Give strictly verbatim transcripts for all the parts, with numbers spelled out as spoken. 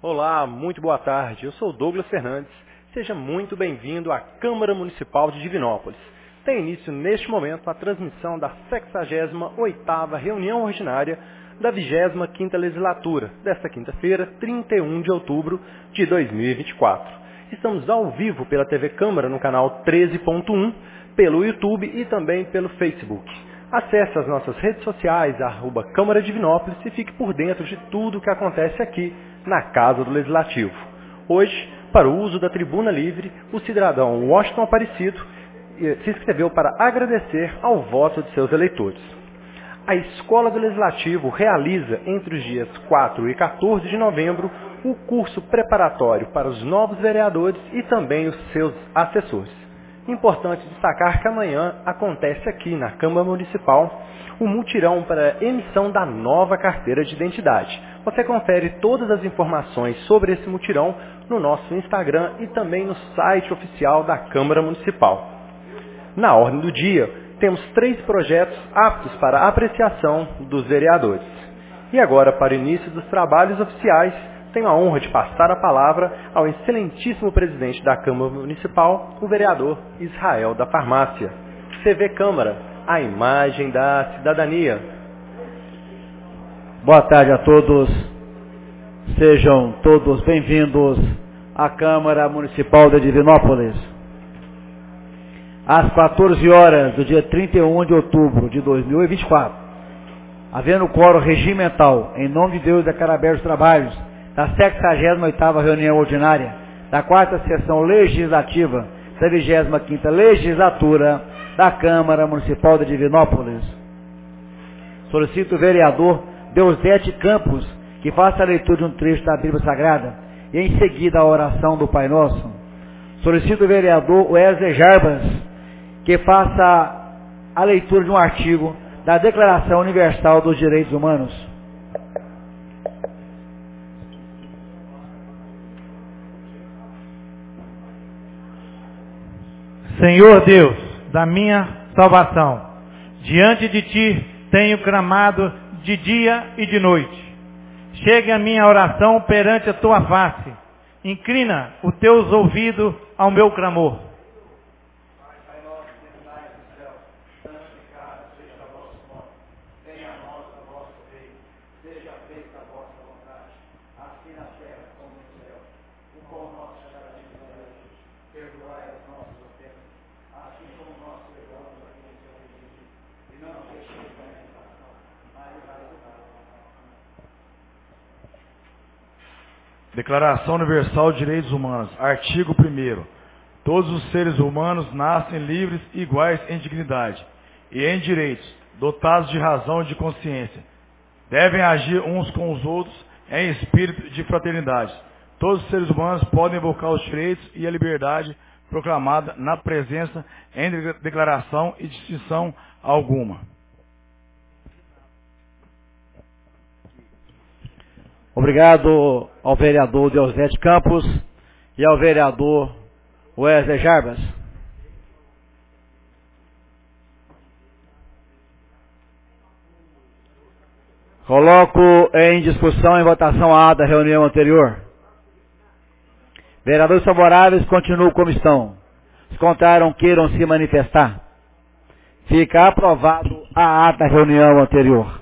Olá, muito boa tarde. Eu sou Douglas Fernandes. Seja muito bem-vindo à Câmara Municipal de Divinópolis. Tem início neste momento a transmissão da sexagésima oitava reunião ordinária da vigésima quinta legislatura, desta quinta-feira, trinta e um de outubro de dois mil e vinte e quatro. Estamos ao vivo pela T V Câmara no canal treze ponto um, pelo YouTube e também pelo Facebook. Acesse as nossas redes sociais, arroba Câmara Divinópolis, e fique por dentro de tudo o que acontece aqui na Casa do Legislativo. Hoje, para o uso da tribuna livre, o cidadão Washington Aparecido se inscreveu para agradecer ao voto de seus eleitores. A Escola do Legislativo realiza entre os dias quatro e quatorze de novembro o curso preparatório para os novos vereadores e também os seus assessores. Importante destacar que amanhã acontece aqui na Câmara Municipal o mutirão para emissão da nova carteira de identidade. Você confere todas as informações sobre esse mutirão no nosso Instagram e também no site oficial da Câmara Municipal. Na ordem do dia, temos três projetos aptos para apreciação dos vereadores. E agora, para o início dos trabalhos oficiais, tenho a honra de passar a palavra ao excelentíssimo presidente da Câmara Municipal, o vereador Israel da Farmácia. T V Câmara, a imagem da cidadania. Boa tarde a todos. Sejam todos bem-vindos à Câmara Municipal de Divinópolis. Às quatorze horas do dia trinta e um de outubro de dois mil e vinte e quatro, havendo quórum regimental, em nome de Deus, declaro abertos os trabalhos da sexagésima oitava reunião ordinária da quarta sessão legislativa da vigésima quinta legislatura da Câmara Municipal de Divinópolis. Solicito o vereador Deusdete Campos que faça a leitura de um trecho da Bíblia Sagrada e em seguida a oração do Pai Nosso. Solicito o vereador Wesley Jarbas que faça a leitura de um artigo da Declaração Universal dos Direitos Humanos. Senhor Deus, da minha salvação, diante de Ti tenho clamado de dia e de noite. Chegue a minha oração perante a Tua face. Inclina os Teus ouvidos ao meu clamor. Declaração Universal de Direitos Humanos, artigo primeiro. Todos os seres humanos nascem livres e iguais em dignidade e em direitos, dotados de razão e de consciência. Devem agir uns com os outros em espírito de fraternidade. Todos os seres humanos podem invocar os direitos e a liberdade proclamada na presença em declaração e distinção alguma. Obrigado ao vereador Deusdete Campos e ao vereador Wesley Jarbas. Coloco em discussão e votação a ata da reunião anterior. Vereadores favoráveis continuam como estão. Os contrários queiram se manifestar. Fica aprovado a ata da reunião anterior.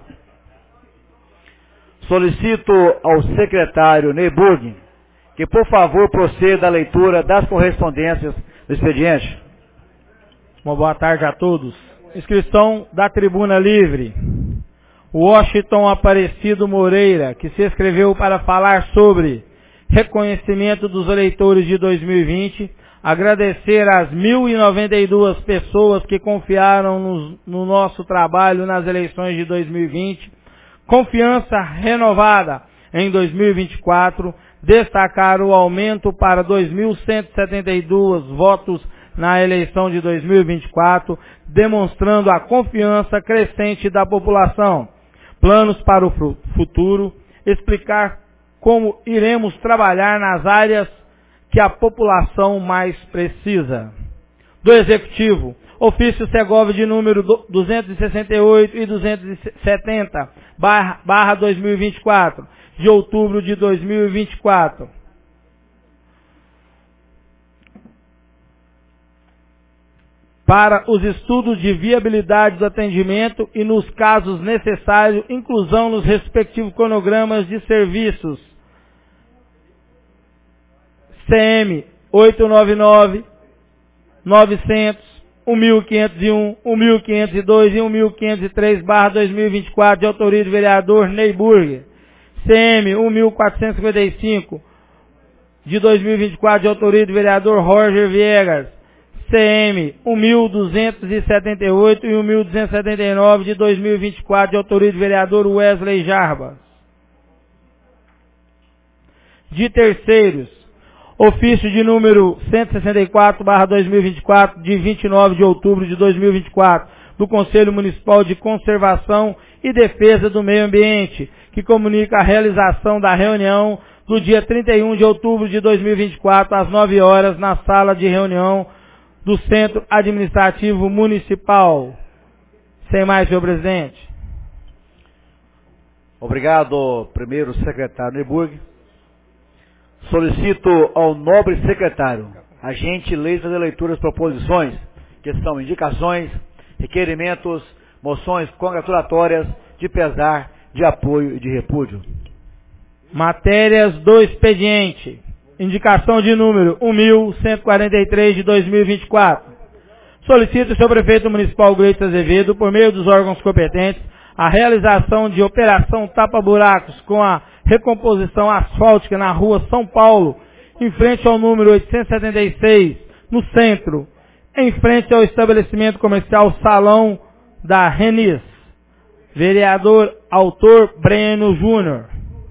Solicito ao secretário Neyburg que, por favor, proceda à leitura das correspondências do expediente. Uma boa tarde a todos. Inscrição da Tribuna Livre. Washington Aparecido Moreira, que se inscreveu para falar sobre reconhecimento dos eleitores de dois mil e vinte, agradecer às mil e noventa e duas pessoas que confiaram no, no nosso trabalho nas eleições de dois mil e vinte, confiança renovada em dois mil e vinte e quatro, destacar o aumento para dois mil cento e setenta e dois votos na eleição de dois mil e vinte e quatro, demonstrando a confiança crescente da população. Planos para o futuro, explicar como iremos trabalhar nas áreas que a população mais precisa. Do Executivo, Ofício Segovia de número duzentos e sessenta e oito e duzentos e setenta, barra, barra dois mil e vinte e quatro, de outubro de dois mil e vinte e quatro. Para os estudos de viabilidade do atendimento e, nos casos necessários, inclusão nos respectivos cronogramas de serviços. C M oitocentos e noventa e nove, novecentos, um mil quinhentos e um, um mil quinhentos e dois e um mil quinhentos e três, barra dois mil e vinte e quatro, de autoria do vereador Ney Burger. C M mil quatrocentos e cinquenta e cinco, de dois mil e vinte e quatro, de autoria do vereador Roger Viegas. C M mil duzentos e setenta e oito e mil duzentos e setenta e nove, de dois mil e vinte e quatro, de autoria do vereador Wesley Jarbas. De terceiros, ofício de número cento e sessenta e quatro, barra dois mil e vinte e quatro, de vinte e nove de outubro de dois mil e vinte e quatro, do Conselho Municipal de Conservação e Defesa do Meio Ambiente, que comunica a realização da reunião do dia trinta e um de outubro de dois mil e vinte e quatro, às nove horas, na sala de reunião do Centro Administrativo Municipal. Sem mais, senhor presidente. Obrigado, primeiro secretário Neburg. Solicito ao nobre secretário a gentileza de leitura das proposições, que são indicações, requerimentos, moções congratulatórias, de pesar, de apoio e de repúdio. Matérias do expediente. Indicação de número mil cento e quarenta e três de dois mil e vinte e quatro. Solicito ao senhor prefeito municipal Gleitos Azevedo, por meio dos órgãos competentes, a realização de operação tapa-buracos com a recomposição asfáltica na rua São Paulo, em frente ao número oitocentos e setenta e seis, no centro, em frente ao estabelecimento comercial Salão da Renis. Vereador autor Breno Júnior.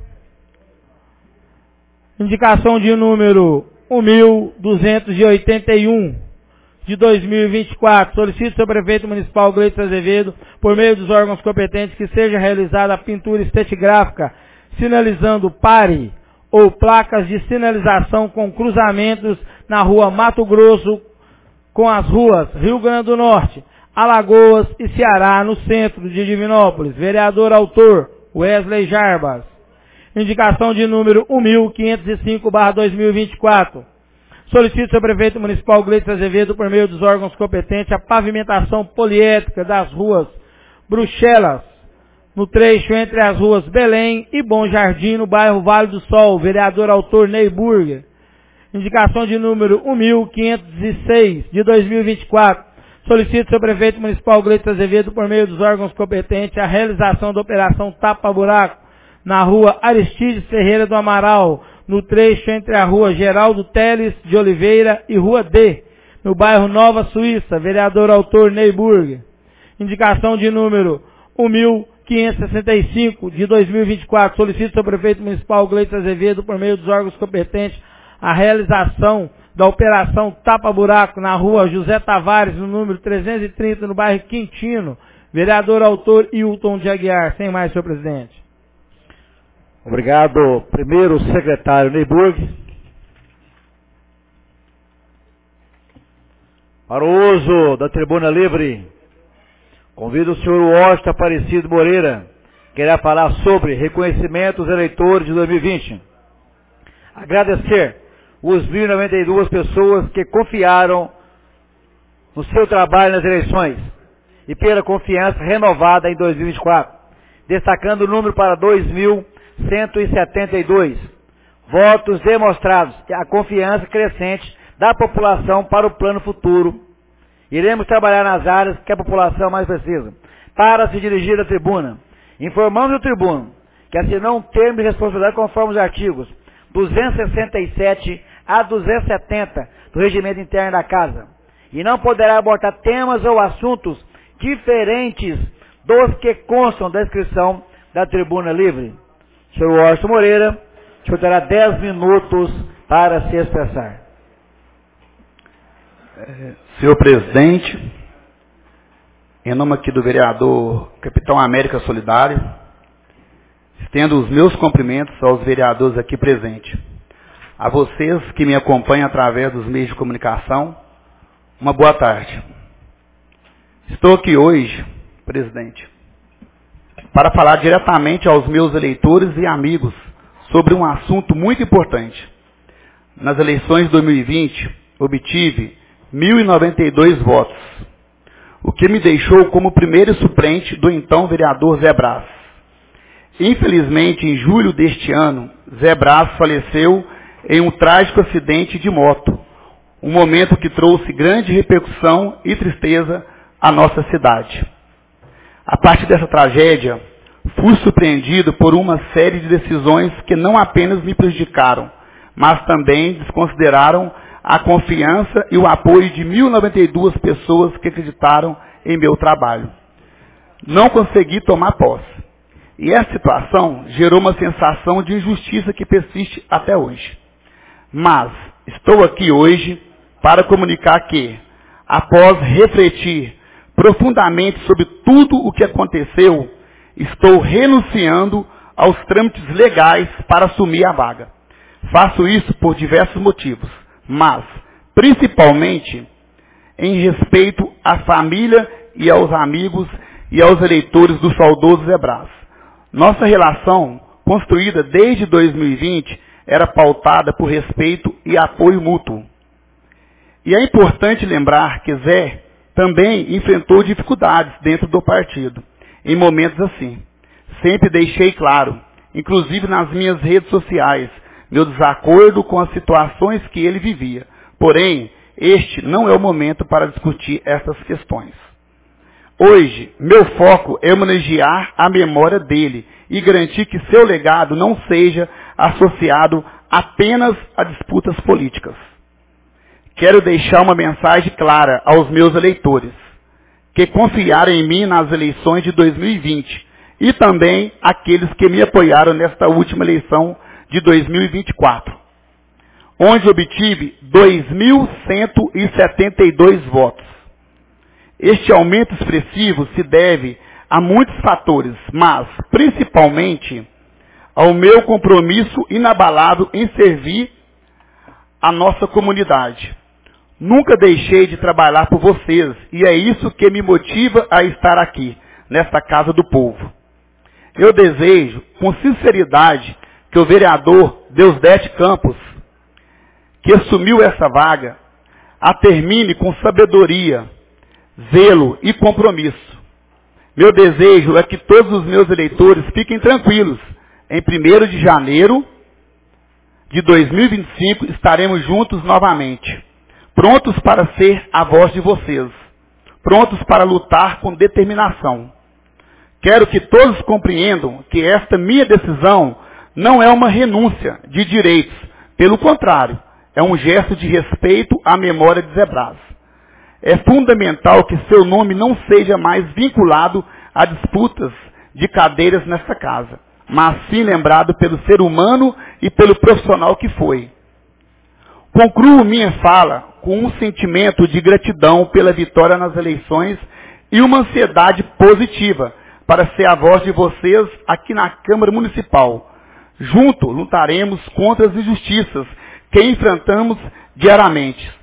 Indicação de número mil duzentos e oitenta e um, de dois mil e vinte e quatro. Solicito ao senhor prefeito municipal Gleitos Azevedo, por meio dos órgãos competentes, que seja realizada a pintura estetográfica, sinalizando pare ou placas de sinalização com cruzamentos na rua Mato Grosso com as ruas Rio Grande do Norte, Alagoas e Ceará, no centro de Divinópolis. Vereador autor Wesley Jarbas. Indicação de número mil quinhentos e cinco, barra dois mil e vinte e quatro. Solicito ao senhor prefeito municipal Gleitos Azevedo, por meio dos órgãos competentes, a pavimentação poliétrica das ruas Bruxelas, no trecho entre as ruas Belém e Bom Jardim, no bairro Vale do Sol. Vereador autor Ney Burger. Indicação de número mil quinhentos e seis, de dois mil e vinte e quatro. Solicito ao senhor prefeito municipal Gleitos Azevedo, por meio dos órgãos competentes, a realização da operação tapa-buraco na rua Aristides Ferreira do Amaral, no trecho entre a rua Geraldo Teles de Oliveira e rua D, no bairro Nova Suíça. Vereador autor Ney Burger. Indicação de número mil quinhentos e sessenta e cinco, de dois mil e vinte e quatro. Solicito ao prefeito municipal Gleitos Azevedo, por meio dos órgãos competentes, a realização da operação tapa-buraco na rua José Tavares, no número trezentos e trinta, no bairro Quintino. Vereador autor Hilton de Aguiar. Sem mais, senhor presidente. Obrigado, primeiro secretário Ney Burger. Para o uso da tribuna livre, convido o senhor Washington Aparecido Moreira, que irá falar sobre reconhecimento dos eleitores de dois mil e vinte. Agradecer os mil e noventa e duas pessoas que confiaram no seu trabalho nas eleições e pela confiança renovada em dois mil e vinte e quatro, destacando o número para dois mil cento e setenta e dois. Votos demonstrados a confiança crescente da população para o plano futuro. Iremos trabalhar nas áreas que a população mais precisa. Para se dirigir à tribuna, informamos o tribuno que assinou um termo de responsabilidade conforme os artigos duzentos e sessenta e sete a duzentos e setenta do Regimento Interno da Casa, e não poderá abordar temas ou assuntos diferentes dos que constam da inscrição da tribuna livre. senhor Washington Moreira, o senhor terá dez minutos para se expressar. É, senhor presidente, em nome aqui do vereador Capitão América Solidário, estendo os meus cumprimentos aos vereadores aqui presentes. A vocês que me acompanham através dos meios de comunicação, uma boa tarde. Estou aqui hoje, presidente, para falar diretamente aos meus eleitores e amigos sobre um assunto muito importante. Nas eleições de dois mil e vinte, obtive mil e noventa e dois votos, o que me deixou como primeiro suplente do então vereador Zé Brás. Infelizmente, em julho deste ano, Zé Brás faleceu em um trágico acidente de moto, um momento que trouxe grande repercussão e tristeza à nossa cidade. A partir dessa tragédia, fui surpreendido por uma série de decisões que não apenas me prejudicaram, mas também desconsideraram a confiança e o apoio de mil e noventa e duas pessoas que acreditaram em meu trabalho. Não consegui tomar posse. E essa situação gerou uma sensação de injustiça que persiste até hoje. Mas estou aqui hoje para comunicar que, após refletir profundamente sobre tudo o que aconteceu, estou renunciando aos trâmites legais para assumir a vaga. Faço isso por diversos motivos, mas, principalmente, em respeito à família e aos amigos e aos eleitores do saudoso Zé Brás. Nossa relação, construída desde dois mil e vinte, era pautada por respeito e apoio mútuo. E é importante lembrar que Zé também enfrentou dificuldades dentro do partido, em momentos assim. Sempre deixei claro, inclusive nas minhas redes sociais, meu desacordo com as situações que ele vivia. Porém, este não é o momento para discutir essas questões. Hoje, meu foco é homenagear a memória dele e garantir que seu legado não seja associado apenas a disputas políticas. Quero deixar uma mensagem clara aos meus eleitores, que confiaram em mim nas eleições de dois mil e vinte e também aqueles que me apoiaram nesta última eleição de dois mil e vinte e quatro, onde obtive dois mil cento e setenta e dois votos. Este aumento expressivo se deve a muitos fatores, mas, principalmente, ao meu compromisso inabalável em servir a nossa comunidade. Nunca deixei de trabalhar por vocês, e é isso que me motiva a estar aqui, nesta Casa do Povo. Eu desejo, com sinceridade, que o vereador Deusdete Campos, que assumiu essa vaga, a termine com sabedoria, zelo e compromisso. Meu desejo é que todos os meus eleitores fiquem tranquilos. Em primeiro de janeiro de dois mil e vinte e cinco estaremos juntos novamente, prontos para ser a voz de vocês, prontos para lutar com determinação. Quero que todos compreendam que esta minha decisão não é uma renúncia de direitos, pelo contrário, é um gesto de respeito à memória de Zé Brás. É fundamental que seu nome não seja mais vinculado a disputas de cadeiras nesta casa, mas sim lembrado pelo ser humano e pelo profissional que foi. Concluo minha fala com um sentimento de gratidão pela vitória nas eleições e uma ansiedade positiva para ser a voz de vocês aqui na Câmara Municipal. Junto lutaremos contra as injustiças que enfrentamos diariamente.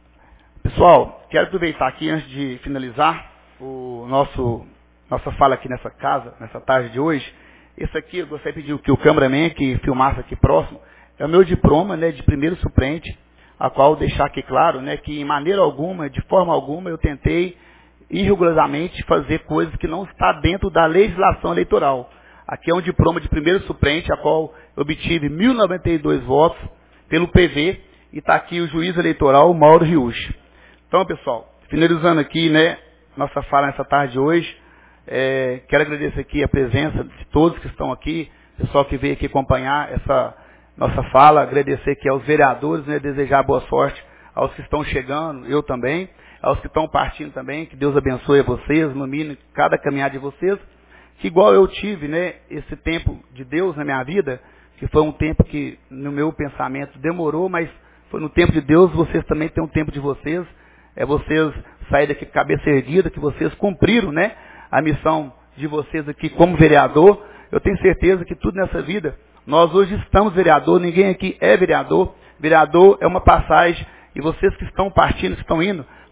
Pessoal, quero aproveitar aqui, antes de finalizar o nosso, nossa fala aqui nessa casa, nessa tarde de hoje. Esse aqui, eu gostaria de pedir que o cameraman que filmasse aqui próximo, é o meu diploma, né, de primeiro suplente, a qual deixar aqui claro, né, que em maneira alguma, de forma alguma, eu tentei irregulosamente fazer coisas que não está dentro da legislação eleitoral. Aqui é um diploma de primeiro suplente, a qual eu obtive mil e noventa e dois votos pelo P V, e está aqui o juiz eleitoral, Mauro Riucci. Então, pessoal, finalizando aqui, né, nossa fala nessa tarde de hoje, é, quero agradecer aqui a presença de todos que estão aqui, pessoal que veio aqui acompanhar essa nossa fala, agradecer aqui aos vereadores, né, desejar boa sorte aos que estão chegando, eu também, aos que estão partindo também, que Deus abençoe a vocês, ilumine cada caminhada de vocês, que igual eu tive, né, esse tempo de Deus na minha vida, que foi um tempo que no meu pensamento demorou, mas foi no tempo de Deus, vocês também têm um tempo de vocês, é vocês saírem daqui com a cabeça erguida, que vocês cumpriram, né, a missão de vocês aqui como vereador. Eu tenho certeza que tudo nessa vida, nós hoje estamos vereador, ninguém aqui é vereador, vereador é uma passagem, e vocês que estão partindo, que estão indo,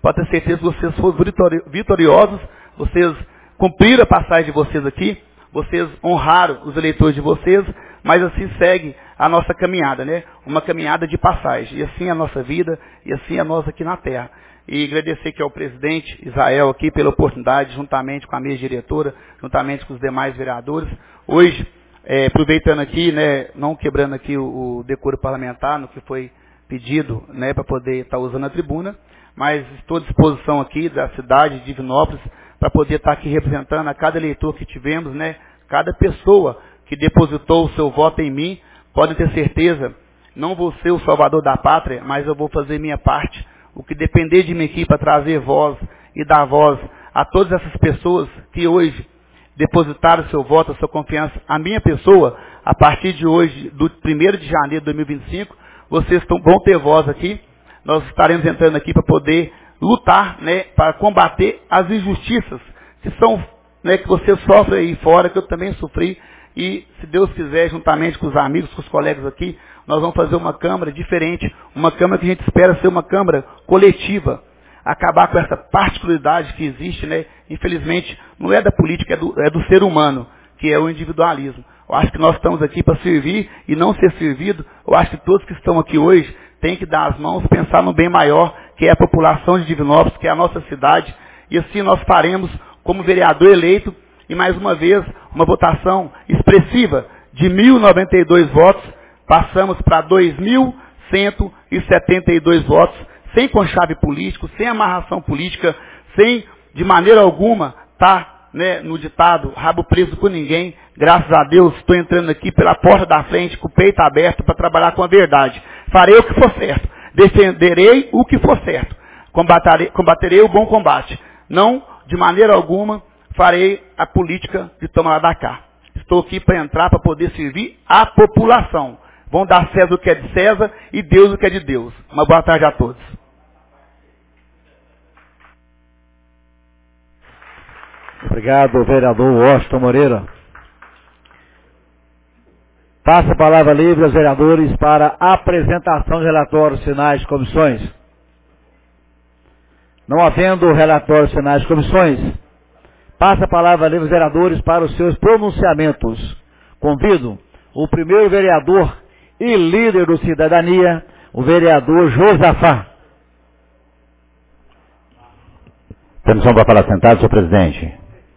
pode ter certeza que vocês foram vitori- vitoriosos, vocês cumpriram a passagem de vocês aqui, vocês honraram os eleitores de vocês, mas assim segue a nossa caminhada, né? Uma caminhada de passagem. E assim é a nossa vida, e assim é a nossa aqui na terra. E agradecer aqui ao presidente Israel aqui pela oportunidade, juntamente com a mesa diretora, juntamente com os demais vereadores. Hoje, é, aproveitando aqui, né, não quebrando aqui o, o decoro parlamentar, no que foi pedido, né, para poder estar usando a tribuna, mas estou à disposição aqui da cidade de Divinópolis para poder estar aqui representando a cada eleitor que tivemos, né, cada pessoa que depositou o seu voto em mim. Podem ter certeza, não vou ser o salvador da pátria, mas eu vou fazer minha parte. O que depender de mim aqui para trazer voz e dar voz a todas essas pessoas que hoje depositaram seu voto, a sua confiança, a minha pessoa, a partir de hoje, do primeiro de janeiro de dois mil e vinte e cinco, vocês tão, vão ter voz aqui. Nós estaremos entrando aqui para poder lutar, né, para combater as injustiças que são, né, que você sofre aí fora, que eu também sofri. E, se Deus quiser, juntamente com os amigos, com os colegas aqui, nós vamos fazer uma Câmara diferente, uma Câmara que a gente espera ser uma Câmara coletiva, acabar com essa particularidade que existe, né? Infelizmente, não é da política, é do, é do ser humano, que é o individualismo. Eu acho que nós estamos aqui para servir e não ser servido. Eu acho que todos que estão aqui hoje têm que dar as mãos, pensar no bem maior, que é a população de Divinópolis, que é a nossa cidade, e assim nós faremos como vereador eleito. E mais uma vez, uma votação expressiva de mil e noventa e dois votos, passamos para dois mil cento e setenta e dois votos, sem conchave político, sem amarração política, sem, de maneira alguma, estar, né, no ditado, rabo preso com ninguém. Graças a Deus, estou entrando aqui pela porta da frente, com o peito aberto, para trabalhar com a verdade. Farei o que for certo, defenderei o que for certo, combaterei, combaterei o bom combate. Não, de maneira alguma, farei a política de toma lá da cá. Estou aqui para entrar, para poder servir a população. Vão dar César o que é de César e Deus o que é de Deus. Uma boa tarde a todos. Obrigado, vereador Washington Moreira. Passa a palavra livre aos vereadores para a apresentação de relatórios finais de comissões. Não havendo relatórios finais de comissões, passa a palavra livre aos vereadores para os seus pronunciamentos. Convido o primeiro vereador e líder do Cidadania, o vereador Josafá. Permissão para falar sentado, senhor presidente.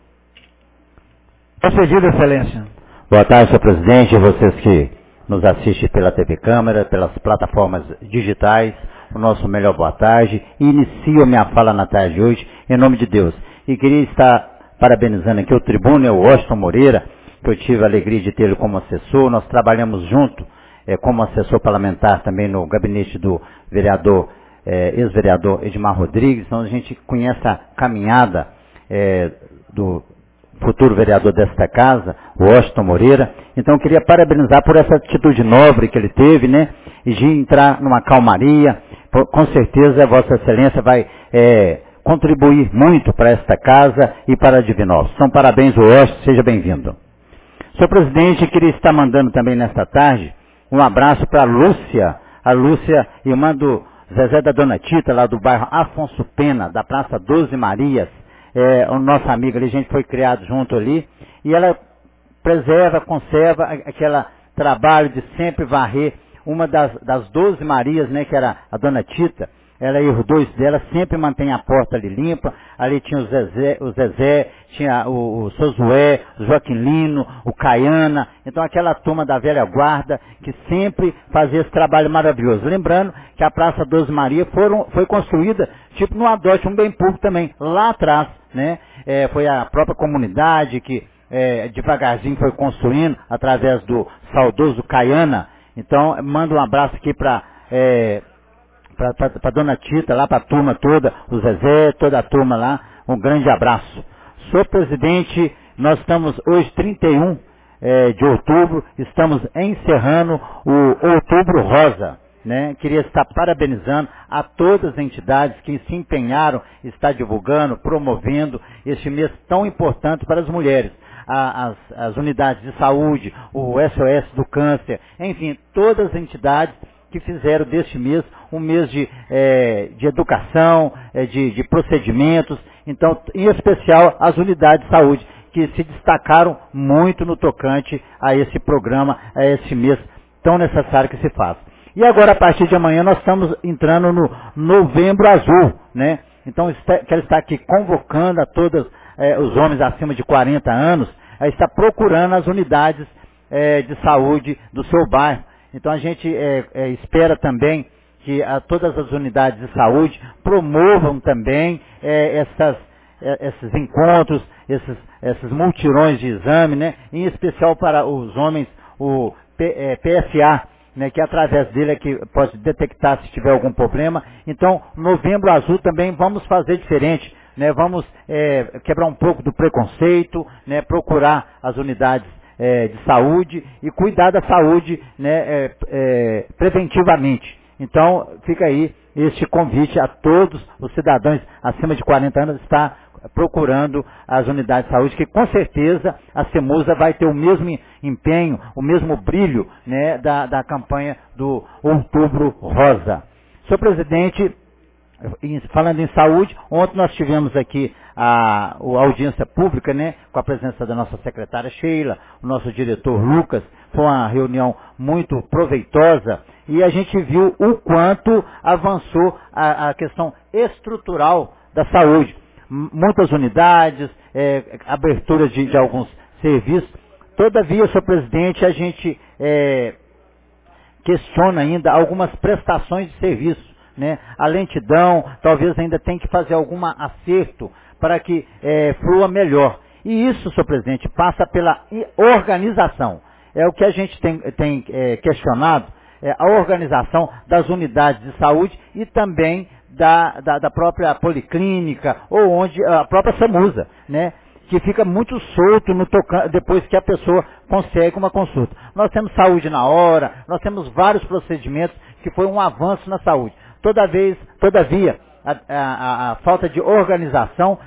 Concedido, excelência. Boa tarde, senhor presidente, e vocês que nos assistem pela T V Câmara, pelas plataformas digitais, o nosso melhor boa tarde. E inicio minha fala na tarde de hoje, em nome de Deus. E queria estar parabenizando aqui o tribuno, o Washington Moreira, que eu tive a alegria de tê-lo como assessor. Nós trabalhamos junto, é, como assessor parlamentar também no gabinete do vereador, é, ex-vereador Edmar Rodrigues. Então a gente conhece a caminhada é, do futuro vereador desta casa, o Washington Moreira. Então eu queria parabenizar por essa atitude nobre que ele teve, né, e de entrar numa calmaria. Com certeza Vossa Excelência vai é, contribuir muito para esta casa e para Divinópolis. Então, parabéns, Washington, seja bem-vindo. Senhor presidente, queria estar mandando também nesta tarde um abraço para a Lúcia, a Lúcia, irmã do Zezé da Dona Tita, lá do bairro Afonso Pena, da Praça Doze Marias. É, o nosso amigo ali, a gente foi criado junto ali, e ela preserva, conserva aquele trabalho de sempre varrer uma das, das Doze Marias, né, que era a Dona Tita. Ela e os dois dela sempre mantém a porta ali limpa. Ali tinha o Zezé, o Zezé tinha o, o Sozué, o Joaquim Lino, o Caiana. Então aquela turma da velha guarda que sempre fazia esse trabalho maravilhoso. Lembrando que a Praça Doze Maria foram, foi construída tipo no adote, um bem público também, lá atrás, né? É, foi a própria comunidade que é, devagarzinho foi construindo através do saudoso Caiana. Então mando um abraço aqui para... É, para a Dona Tita, lá para a turma toda, o Zezé, toda a turma lá, um grande abraço. Senhor presidente, nós estamos hoje, trinta e um é, de outubro, estamos encerrando o Outubro Rosa, né? Queria estar parabenizando a todas as entidades que se empenharam, está divulgando, promovendo este mês tão importante para as mulheres. As, as unidades de saúde, o S O S do câncer, enfim, todas as entidades que fizeram deste mês um mês de, é, de educação, é, de, de procedimentos, então, em especial as unidades de saúde, que se destacaram muito no tocante a esse programa, a esse mês tão necessário que se faz. E agora, a partir de amanhã, nós estamos entrando no Novembro Azul, né? Então, quero estar aqui convocando a todos eh, os homens acima de quarenta anos, a estar procurando as unidades eh, de saúde do seu bairro. Então, a gente eh, eh, espera também que a, todas as unidades de saúde promovam também eh, essas, eh, esses encontros, esses, esses multirões de exame, né? Em especial para os homens, o P, eh, P F A, né, que através dele é que pode detectar se tiver algum problema. Então, Novembro Azul também vamos fazer diferente, né, vamos é, quebrar um pouco do preconceito, né, procurar as unidades é, de saúde e cuidar da saúde, né, é, é, preventivamente. Então, fica aí este convite a todos os cidadãos acima de quarenta anos está procurando as unidades de saúde, que com certeza a CEMUSA vai ter o mesmo empenho, o mesmo brilho, né, da, da campanha do Outubro Rosa. Senhor presidente, falando em saúde, ontem nós tivemos aqui a, a audiência pública, né, com a presença da nossa secretária Sheila, o nosso diretor Lucas. Foi uma reunião muito proveitosa e a gente viu o quanto avançou a, a questão estrutural da saúde. Muitas unidades, é, abertura de, de alguns serviços. Todavia, senhor presidente, a gente é, questiona ainda algumas prestações de serviço, né? A lentidão, talvez ainda tenha que fazer algum acerto para que é, flua melhor. E isso, senhor presidente, passa pela organização. É o que a gente tem, tem é, questionado, é, a organização das unidades de saúde e também Da, da, da própria policlínica, ou onde a própria SAMUSA, né, que fica muito solto no toca, depois que a pessoa consegue uma consulta. Nós temos saúde na hora, nós temos vários procedimentos que foi um avanço na saúde. Toda vez, todavia, a, a, a falta de organização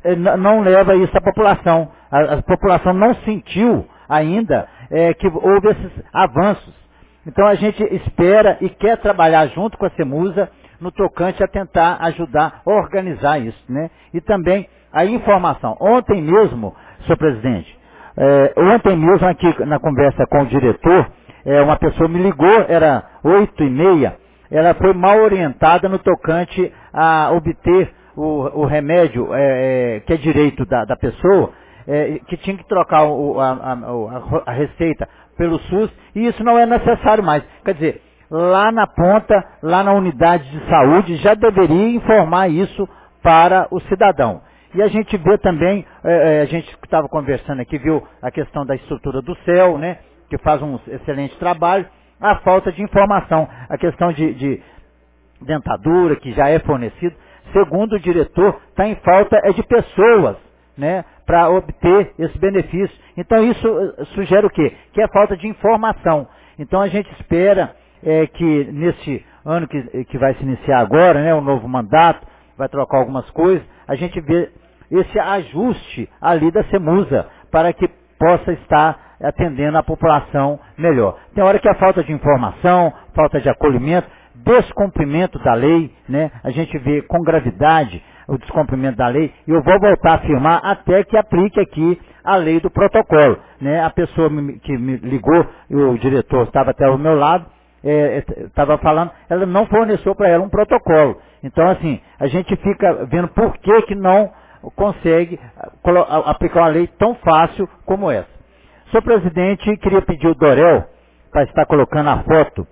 não leva isso à população. A, a população não sentiu ainda é, que houve esses avanços. Então a gente espera e quer trabalhar junto com a SEMUSA no tocante a tentar ajudar a organizar isso, né? E também a informação. Ontem mesmo, senhor presidente, é, ontem mesmo aqui na conversa com o diretor, é, uma pessoa me ligou, era oito e meia, ela foi mal orientada no tocante a obter o, o remédio é, é, que é direito da, da pessoa, é, que tinha que trocar o, a, a, a receita pelo SUS, e isso não é necessário mais. Quer dizer, lá na ponta, lá na unidade de saúde, já deveria informar isso para o cidadão. E a gente vê também, é, a gente estava conversando aqui, viu a questão da estrutura do C E L, né, que faz um excelente trabalho, a falta de informação, a questão de, de dentadura, que já é fornecido, segundo o diretor, está em falta é de pessoas, né, para obter esse benefício. Então isso sugere o quê? Que é falta de informação. Então a gente espera é, que nesse ano que, que vai se iniciar agora, né, o novo mandato, vai trocar algumas coisas, a gente vê esse ajuste ali da SEMUSA para que possa estar atendendo a população melhor. Tem hora que a falta de informação, falta de acolhimento, descumprimento da lei, né? A gente vê com gravidade o descumprimento da lei, e eu vou voltar a afirmar até que aplique aqui a lei do protocolo, né? A pessoa me, que me ligou, e o diretor estava até ao meu lado, estava é, falando, ela não forneceu para ela um protocolo. Então, assim, a gente fica vendo por que que não consegue aplicar uma lei tão fácil como essa. Senhor presidente, queria pedir o Dorel para estar colocando a foto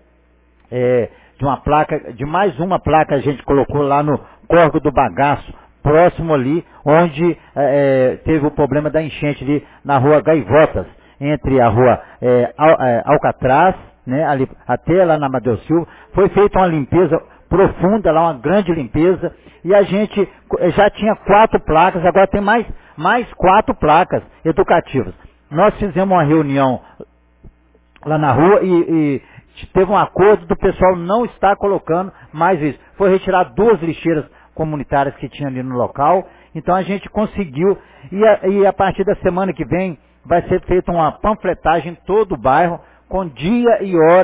é, de uma placa, de mais uma placa a gente colocou lá no Córrego do Bagaço, próximo ali, onde é, teve o problema da enchente ali na rua Gaivotas, entre a rua é, Al, é, Alcatraz, né, ali, até lá na Amadeu Silva. Foi feita uma limpeza profunda lá, uma grande limpeza, e a gente já tinha quatro placas, agora tem mais, mais quatro placas educativas. Nós fizemos uma reunião lá na rua e, e teve um acordo do pessoal não estar colocando mais isso. Foi retirar duas lixeiras comunitárias que tinha ali no local, então a gente conseguiu, e a, e a partir da semana que vem vai ser feita uma panfletagem em todo o bairro, com dia e hora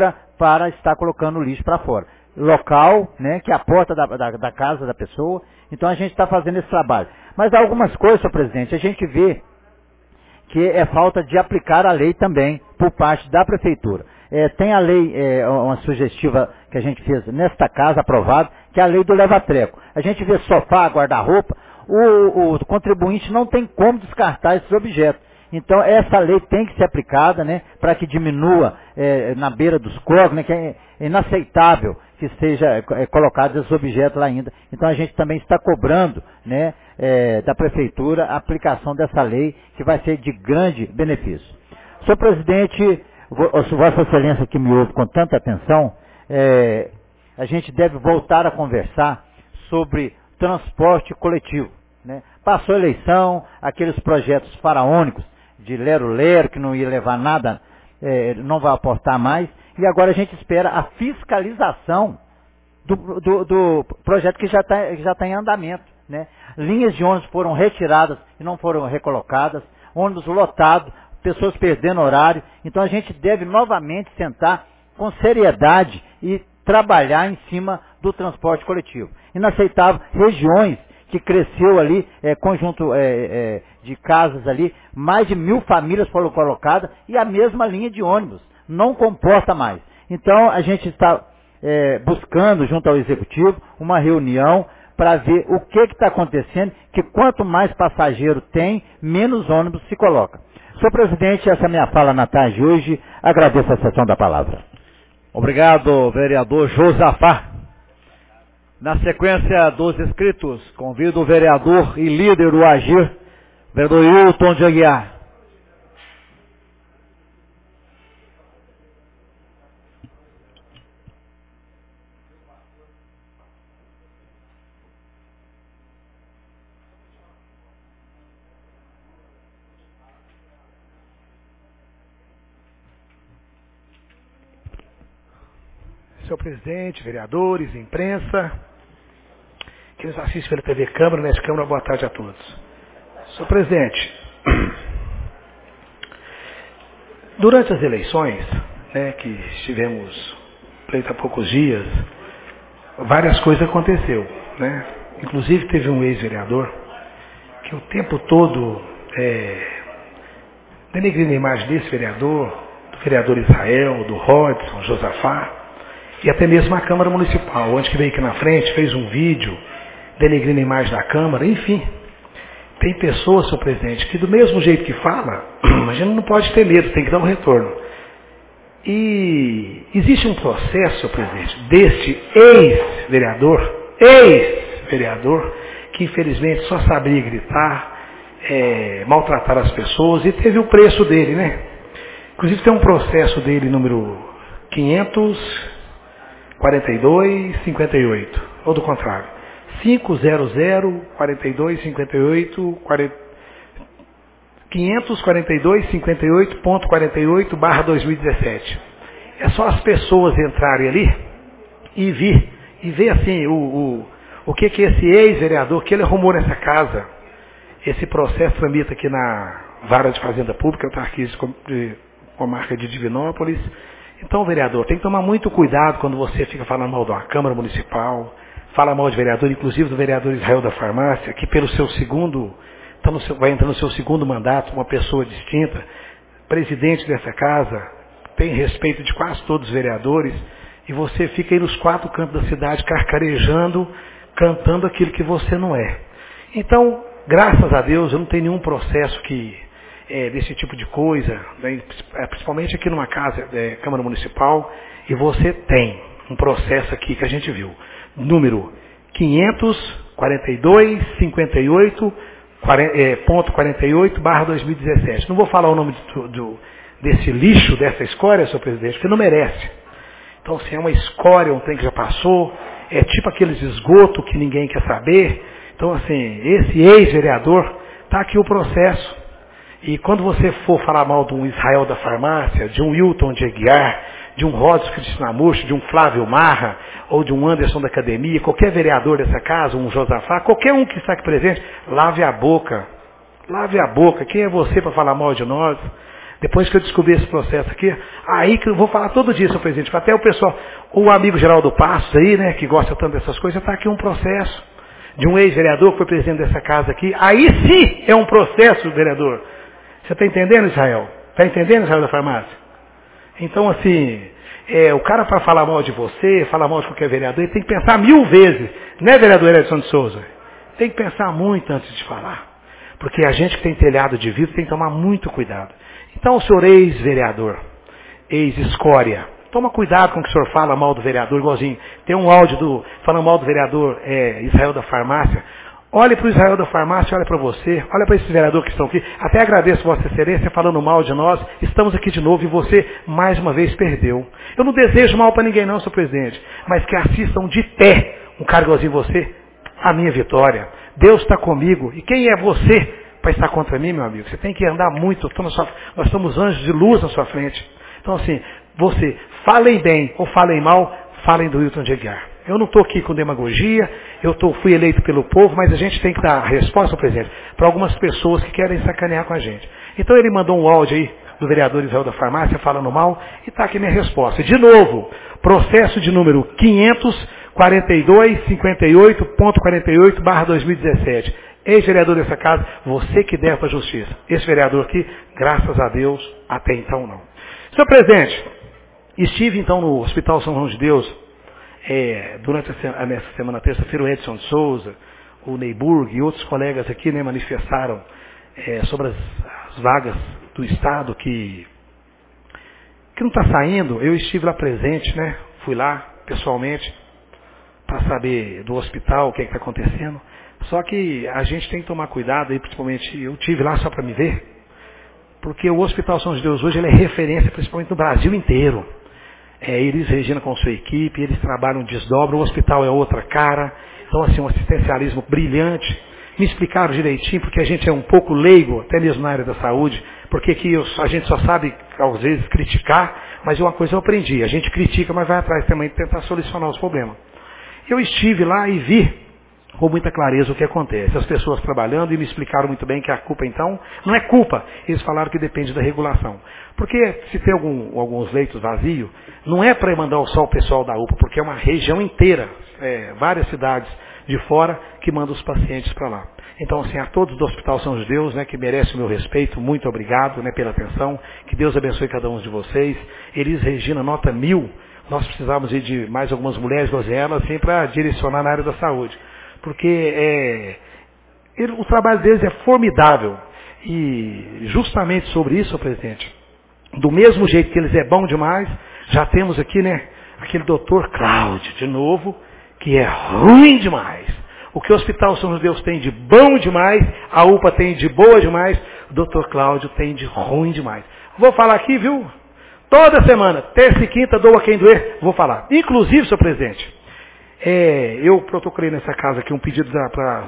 para estar colocando o lixo para fora. Local, né, que é a porta da, da, da casa da pessoa, então a gente está fazendo esse trabalho. Mas algumas coisas, senhor presidente, a gente vê que é falta de aplicar a lei também por parte da prefeitura. É, tem a lei, é, uma sugestiva que a gente fez nesta casa, aprovada, que é a lei do leva-treco. A gente vê sofá, guarda-roupa, o, o contribuinte não tem como descartar esses objetos. Então essa lei tem que ser aplicada, né, para que diminua é, na beira dos corpos, né, que é inaceitável que seja é, colocado esses objetos lá ainda. Então a gente também está cobrando, né, é, da prefeitura a aplicação dessa lei, que vai ser de grande benefício. Senhor presidente, Vossa Excelência que me ouve com tanta atenção, é, a gente deve voltar a conversar sobre transporte coletivo, né? Passou a eleição, aqueles projetos faraônicos de lero-lero, que não ia levar nada, é, não vai aportar mais, e agora a gente espera a fiscalização do, do, do projeto que já está já tá em andamento, né? Linhas de ônibus foram retiradas e não foram recolocadas, ônibus lotados, pessoas perdendo horário, então a gente deve novamente sentar com seriedade e trabalhar em cima do transporte coletivo. Inaceitável, regiões que cresceu ali, é, conjunto é, é, de casas ali, mais de mil famílias foram colocadas e a mesma linha de ônibus, não comporta mais. Então a gente está é, buscando, junto ao Executivo, uma reunião para ver o que está acontecendo, que quanto mais passageiro tem, menos ônibus se coloca. Senhor presidente, essa é a minha fala na tarde de hoje, agradeço a sessão da palavra. Obrigado, vereador Josafá. Na sequência dos inscritos, convido o vereador e líder do Agir, vereador Hilton de Aguiar. Senhor presidente, vereadores, imprensa, que nos assiste pela T V Câmara, nesta Câmara, boa tarde a todos. Senhor presidente, durante as eleições, né, que estivemos pleito há poucos dias, várias coisas aconteceram, né? Inclusive teve um ex-vereador que o tempo todo é, denegrindo a imagem desse vereador, do vereador Israel, do Rodson, Josafá, e até mesmo a Câmara Municipal, onde que veio aqui na frente, fez um vídeo denegrindo a imagem da Câmara, enfim. Tem pessoas, senhor presidente, que do mesmo jeito que fala, a gente não pode ter medo, tem que dar um retorno. E existe um processo, senhor presidente, deste ex-vereador, ex-vereador, que infelizmente só sabia gritar, é, maltratar as pessoas, e teve o preço dele, né? Inclusive tem um processo dele, número quinhentos e quarenta e dois, cinquenta e oito, ou do contrário, quinhentos, quarenta e dois, cinquenta e oito, quinhentos, quarenta e dois, cinquenta e oito ponto quarenta e oito barra dois mil e dezessete. É só as pessoas entrarem ali e vir, e ver assim, o, o, o que que esse ex-vereador, que ele arrumou nessa casa. Esse processo tramita aqui na Vara de Fazenda Pública, autarquia de comarca de Divinópolis. Então, vereador, tem que tomar muito cuidado quando você fica falando mal de uma Câmara Municipal, fala mal de vereador, inclusive do vereador Israel da Farmácia, que pelo seu segundo, tá no seu, vai entrar no seu segundo mandato, uma pessoa distinta, presidente dessa casa, tem respeito de quase todos os vereadores, e você fica aí nos quatro cantos da cidade carcarejando, cantando aquilo que você não é. Então, graças a Deus, eu não tenho nenhum processo que é, desse tipo de coisa, né, principalmente aqui numa casa, é, Câmara Municipal, e você tem um processo aqui que a gente viu, número quinhentos, quarenta e dois, cinquenta e oito, ponto quarenta e oito barra dois mil e dezessete. Não vou falar o nome do, do, desse lixo, dessa escória, senhor presidente, porque não merece. Então, assim, é uma escória, um trem que já passou, é tipo aqueles esgotos que ninguém quer saber. Então, assim, esse ex-vereador, está aqui o processo. E quando você for falar mal de um Israel da Farmácia, de um Hilton de Aguiar, de um Rodson Cristinamucho, de um Flávio Marra, ou de um Anderson da Academia, qualquer vereador dessa casa, um Josafá, qualquer um que está aqui presente, lave a boca. Lave a boca. Quem é você para falar mal de nós? Depois que eu descobri esse processo aqui, aí que eu vou falar todo dia, senhor presidente, até o pessoal, o amigo Geraldo Passos aí, né, que gosta tanto dessas coisas, está aqui um processo de um ex-vereador que foi presidente dessa casa aqui. Aí sim é um processo, vereador. Você está entendendo, Israel? Está entendendo, Israel da farmácia? Então, assim, é, o cara para falar mal de você, falar mal de qualquer vereador, ele tem que pensar mil vezes. Né, vereador Edson de Souza? Tem que pensar muito antes de falar. Porque a gente que tem telhado de vidro tem que tomar muito cuidado. Então, o senhor ex-vereador, ex-escória, toma cuidado com o que o senhor fala mal do vereador, igualzinho. Tem um áudio do, falando mal do vereador é, Israel da farmácia. Olhe para o Israel da farmácia, olha para você, olha para esses vereadores que estão aqui. Até agradeço Vossa Excelência falando mal de nós. Estamos aqui de novo e você, mais uma vez, perdeu. Eu não desejo mal para ninguém não, senhor presidente, mas que assistam de pé um cara igualzinho você, a minha vitória. Deus está comigo. E quem é você para estar contra mim, meu amigo? Você tem que andar muito. Nós somos anjos de luz na sua frente. Então, assim, você, falem bem ou falem mal, falem do Wilton de Aguiar. Eu não estou aqui com demagogia, eu tô, fui eleito pelo povo, mas a gente tem que dar a resposta, presidente, para algumas pessoas que querem sacanear com a gente. Então ele mandou um áudio aí do vereador Israel da farmácia falando mal, e está aqui minha resposta. De novo, processo de número quinhentos e quarenta e dois, cinquenta e oito ponto quarenta e oito barra dois mil e dezessete. Ex-vereador dessa casa, você que deve para a justiça. Esse vereador aqui, graças a Deus, até então não. Senhor presidente, estive então no Hospital São João de Deus, é, durante a, se- nessa semana, terça-feira, o Edson de Souza, o Neyburg e outros colegas aqui, né, manifestaram é, sobre as, as vagas do Estado que, que não está saindo. Eu estive lá presente, né, fui lá pessoalmente para saber do hospital o que é está acontecendo. Só que a gente tem que tomar cuidado, e principalmente eu tive lá só para me ver, porque o Hospital São João de Deus hoje ele é referência principalmente no Brasil inteiro. É, eles, Regina, com sua equipe, eles trabalham desdobra, o hospital é outra cara. Então, assim, um assistencialismo brilhante. Me explicaram direitinho, porque a gente é um pouco leigo, até mesmo na área da saúde, porque aqui eu, a gente só sabe, às vezes, criticar, mas uma coisa eu aprendi, a gente critica, mas vai atrás também de tentar solucionar os problemas. Eu estive lá e vi com muita clareza o que acontece. As pessoas trabalhando e me explicaram muito bem que a culpa, então, não é culpa. Eles falaram que depende da regulação. Porque se tem algum, alguns leitos vazios, não é para mandar só o pessoal da U P A, porque é uma região inteira, é, várias cidades de fora que mandam os pacientes para lá. Então, assim, a todos do Hospital São João de Deus, né, que merecem o meu respeito, muito obrigado, né, pela atenção. Que Deus abençoe cada um de vocês. Elis Regina, nota mil. Nós precisamos ir de mais algumas mulheres, elas, assim, para direcionar na área da saúde. Porque é, ele, o trabalho deles é formidável. E justamente sobre isso, presidente, do mesmo jeito que eles é bom demais, já temos aqui, né, aquele doutor Cláudio, de novo, que é ruim demais. O que o Hospital São João de Deus tem de bom demais, a U P A tem de boa demais, o doutor Cláudio tem de ruim demais. Vou falar aqui, viu? Toda semana, terça e quinta, doa quem doer, vou falar. Inclusive, senhor presidente, É, eu protocolei nessa casa aqui um pedido para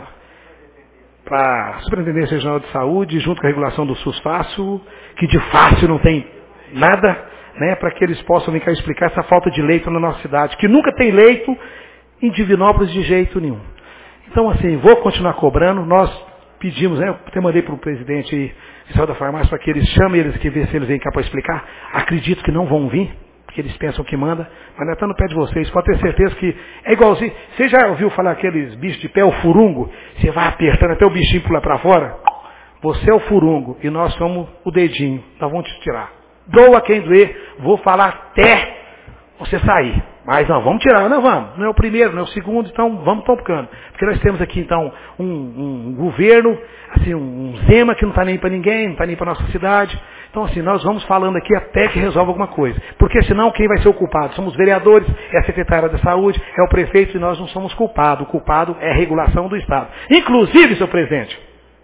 a Superintendência Regional de Saúde, junto com a regulação do SUS Fácil, que de fácil não tem nada, né, para que eles possam vir cá explicar essa falta de leito na nossa cidade, que nunca tem leito em Divinópolis de jeito nenhum. Então, assim, vou continuar cobrando. Nós pedimos, né, eu até mandei para o presidente Israel da farmácia para que eles chamem eles, que vê se eles vêm cá para explicar. Acredito que não vão vir, que eles pensam que manda, mas não está no pé de vocês. Pode ter certeza que é igualzinho. Você já ouviu falar aqueles bichos de pé, o furungo? Você vai apertando até o bichinho pular para fora? Você é o furungo e nós somos o dedinho. Nós vamos te tirar. Doa quem doer, vou falar até você sair. Mas não, vamos tirar, não vamos. Não é o primeiro, não é o segundo, então vamos tocando. Porque nós temos aqui então um, um governo, assim, um Zema que não está nem para ninguém, não está nem para nossa cidade. Então, assim, nós vamos falando aqui até que resolva alguma coisa. Porque senão quem vai ser o culpado? Somos vereadores, é a secretária da saúde, é o prefeito e nós não somos culpados. O culpado é a regulação do Estado. Inclusive, senhor presidente,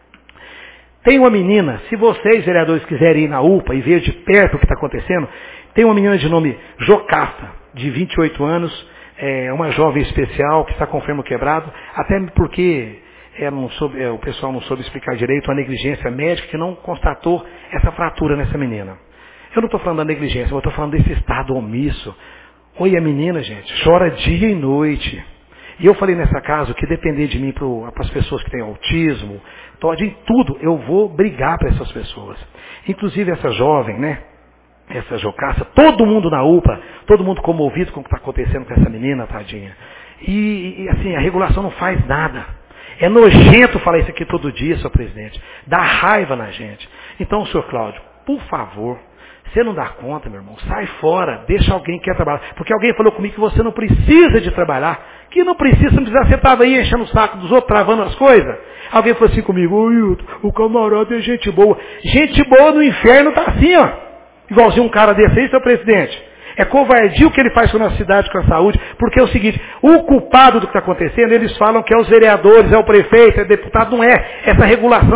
tem uma menina, se vocês, vereadores, quiserem ir na U P A e ver de perto o que está acontecendo, tem uma menina de nome Jocasta, de vinte e oito anos, é uma jovem especial que está com o fêmur quebrado, até porque é, não soube, é, o pessoal não soube explicar direito a negligência médica que não constatou essa fratura nessa menina. Eu não estou falando da negligência, eu estou falando desse estado omisso. Oi, a menina, gente, chora dia e noite. E eu falei nessa casa que depender de mim para as pessoas que têm autismo, pode em tudo, eu vou brigar para essas pessoas. Inclusive essa jovem, né? Essa Jocaça, todo mundo na U P A, todo mundo comovido com o que está acontecendo com essa menina, tadinha. E, e assim, a regulação não faz nada. É nojento falar isso aqui todo dia, senhor presidente. Dá raiva na gente. Então, senhor Cláudio, por favor, você não dá conta, meu irmão, sai fora, deixa alguém que quer trabalhar. Porque alguém falou comigo que você não precisa de trabalhar. Que não precisa, não precisa, você estava aí enchendo o saco dos outros, travando as coisas. Alguém falou assim comigo, ô Hilton, o camarada é gente boa. Gente boa no inferno está assim, ó. Igualzinho um cara desse aí, senhor presidente. É covardia o que ele faz com a nossa cidade, com a saúde, porque é o seguinte, o culpado do que está acontecendo, eles falam que é os vereadores, é o prefeito, é o deputado, não é. Essa regulação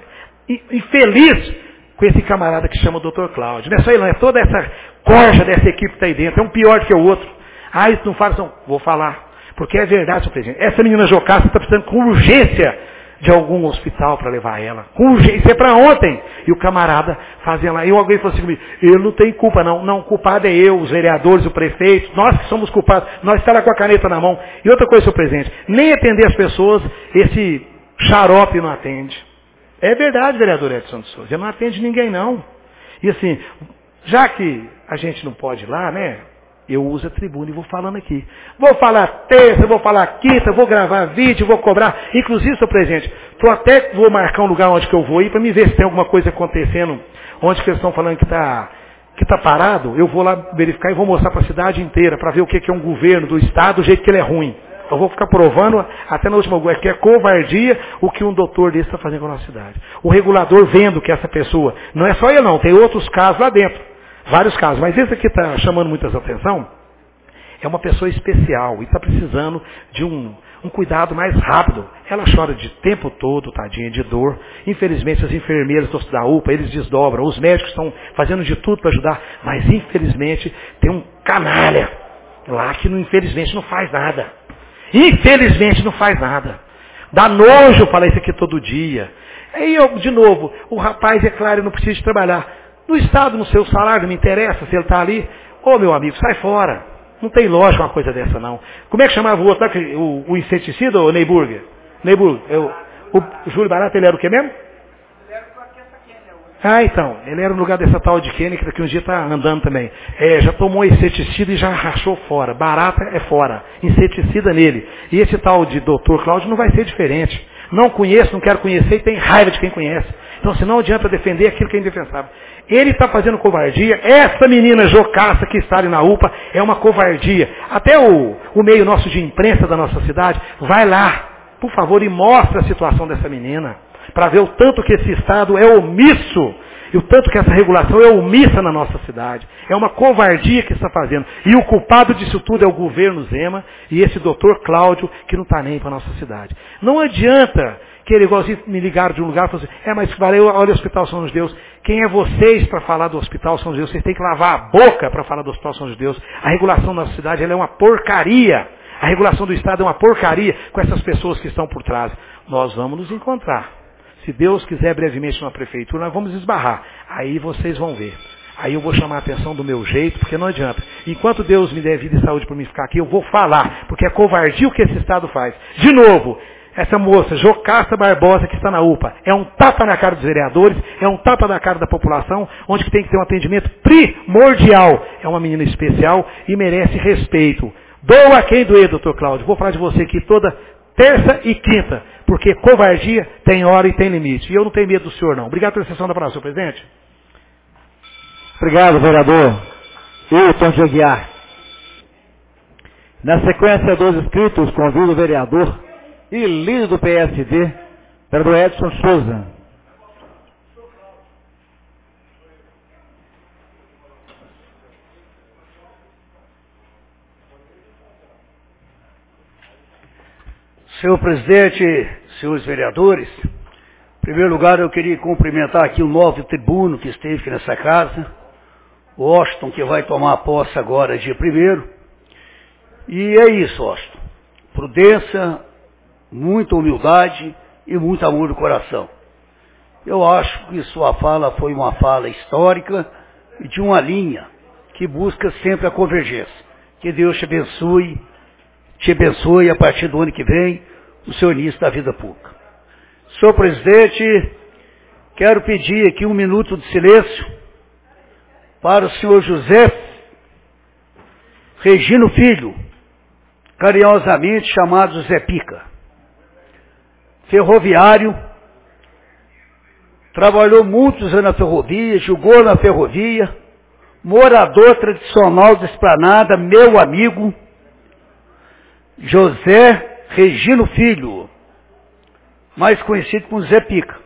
infeliz com esse camarada que chama o doutor Cláudio. Não é só ele, não, é toda essa corja dessa equipe que está aí dentro, é um pior do que o outro. Ah, isso não fala, não. Vou falar. Porque é verdade, senhor presidente. Essa menina Jocaça está precisando com urgência de algum hospital para levar ela. Com urgência, é para ontem. E o camarada fazia lá. E alguém falou assim comigo, ele não tem culpa não. Não, o culpado é eu, os vereadores, o prefeito, nós que somos culpados. Nós estamos lá com a caneta na mão. E outra coisa, senhor presidente, nem atender as pessoas, esse xarope não atende. É verdade, vereador Edson de Souza, ele não atende ninguém não. E assim, já que a gente não pode ir lá, né? Eu uso a tribuna e vou falando aqui. Vou falar terça, vou falar quinta, vou gravar vídeo, vou cobrar. Inclusive, senhor presidente, tô até vou marcar um lugar onde que eu vou ir para me ver se tem alguma coisa acontecendo, onde que eles estão falando que está que tá parado. Eu vou lá verificar e vou mostrar para a cidade inteira, para ver o que, que é um governo do estado, do jeito que ele é ruim. Eu vou ficar provando, até na última coisa, que é covardia o que um doutor desse está fazendo com a nossa cidade. O regulador vendo que essa pessoa, não é só ele não, tem outros casos lá dentro. Vários casos, mas esse aqui está chamando muita atenção, é uma pessoa especial e está precisando de um, um cuidado mais rápido. Ela chora de tempo todo, tadinha, de dor. Infelizmente, as enfermeiras da U P A, eles desdobram, os médicos estão fazendo de tudo para ajudar, mas infelizmente tem um canalha lá que não, infelizmente não faz nada. Infelizmente não faz nada. Dá nojo falar isso aqui todo dia. Aí eu, de novo, o rapaz, é claro, não precisa de trabalhar. No Estado, no seu salário, não me interessa se ele está ali. Ô, meu amigo, sai fora. Não tem lógica uma coisa dessa, não. Como é que chamava o outro? O, o inseticida ou o Neyburger? Neyburger. Eu, o Júlio Barata, ele era o quê mesmo? Ele era o plaqueta Kênia. Ah, então. Ele era no lugar dessa tal de Kênia, que daqui um dia está andando também. É, já tomou inseticida e já rachou fora. Barata é fora. Inseticida nele. E esse tal de doutor Cláudio não vai ser diferente. Não conheço, não quero conhecer e tem raiva de quem conhece. Então, se não adianta defender aquilo que é indefensável. Ele está fazendo covardia. Essa menina Jocaça que está ali na U P A é uma covardia. Até o, o meio nosso de imprensa da nossa cidade, vai lá, por favor, e mostra a situação dessa menina. Para ver o tanto que esse Estado é omisso. E o tanto que essa regulação é omissa na nossa cidade. É uma covardia que está fazendo. E o culpado disso tudo é o governo Zema e esse doutor Cláudio que não está nem para a nossa cidade. Não adianta que ele igualzinho me ligaram de um lugar e falaram assim, é, mas valeu, olha o Hospital São José de Deus. Quem é vocês para falar do Hospital São José de Deus? Vocês têm que lavar a boca para falar do Hospital São José de Deus. A regulação da nossa cidade ela é uma porcaria. A regulação do Estado é uma porcaria com essas pessoas que estão por trás. Nós vamos nos encontrar. Se Deus quiser brevemente na prefeitura, nós vamos esbarrar. Aí vocês vão ver. Aí eu vou chamar a atenção do meu jeito, porque não adianta. Enquanto Deus me der vida e saúde para mim ficar aqui, eu vou falar. Porque é covardia o que esse Estado faz. De novo, essa moça, Jocaça Barbosa, que está na U P A, é um tapa na cara dos vereadores, é um tapa na cara da população, onde que tem que ter um atendimento primordial. É uma menina especial e merece respeito. Doa quem doer, doutor Cláudio. Vou falar de você aqui toda terça e quinta, porque covardia tem hora e tem limite. E eu não tenho medo do senhor, não. Obrigado pela sessão da palavra, senhor presidente. Obrigado, vereador Hilton de Aguiar. Na sequência dos inscritos, convido o vereador e líder do P S D, vereador Edson Souza. Senhor presidente, senhores vereadores, em primeiro lugar eu queria cumprimentar aqui o novo tribuno que esteve aqui nessa casa, o Washington, que vai tomar posse agora dia primeiro. E é isso, Washington. Prudência, muita humildade e muito amor no coração. Eu acho que sua fala foi uma fala histórica e de uma linha que busca sempre a convergência. Que Deus te abençoe, te abençoe a partir do ano que vem o seu início da vida pública. Senhor presidente, quero pedir aqui um minuto de silêncio para o senhor José Regino Filho, carinhosamente chamado Zé Pica. Ferroviário, trabalhou muitos anos na ferrovia, jogou na ferrovia, morador tradicional de Esplanada, meu amigo, José Regino Filho, mais conhecido como Zé Pica.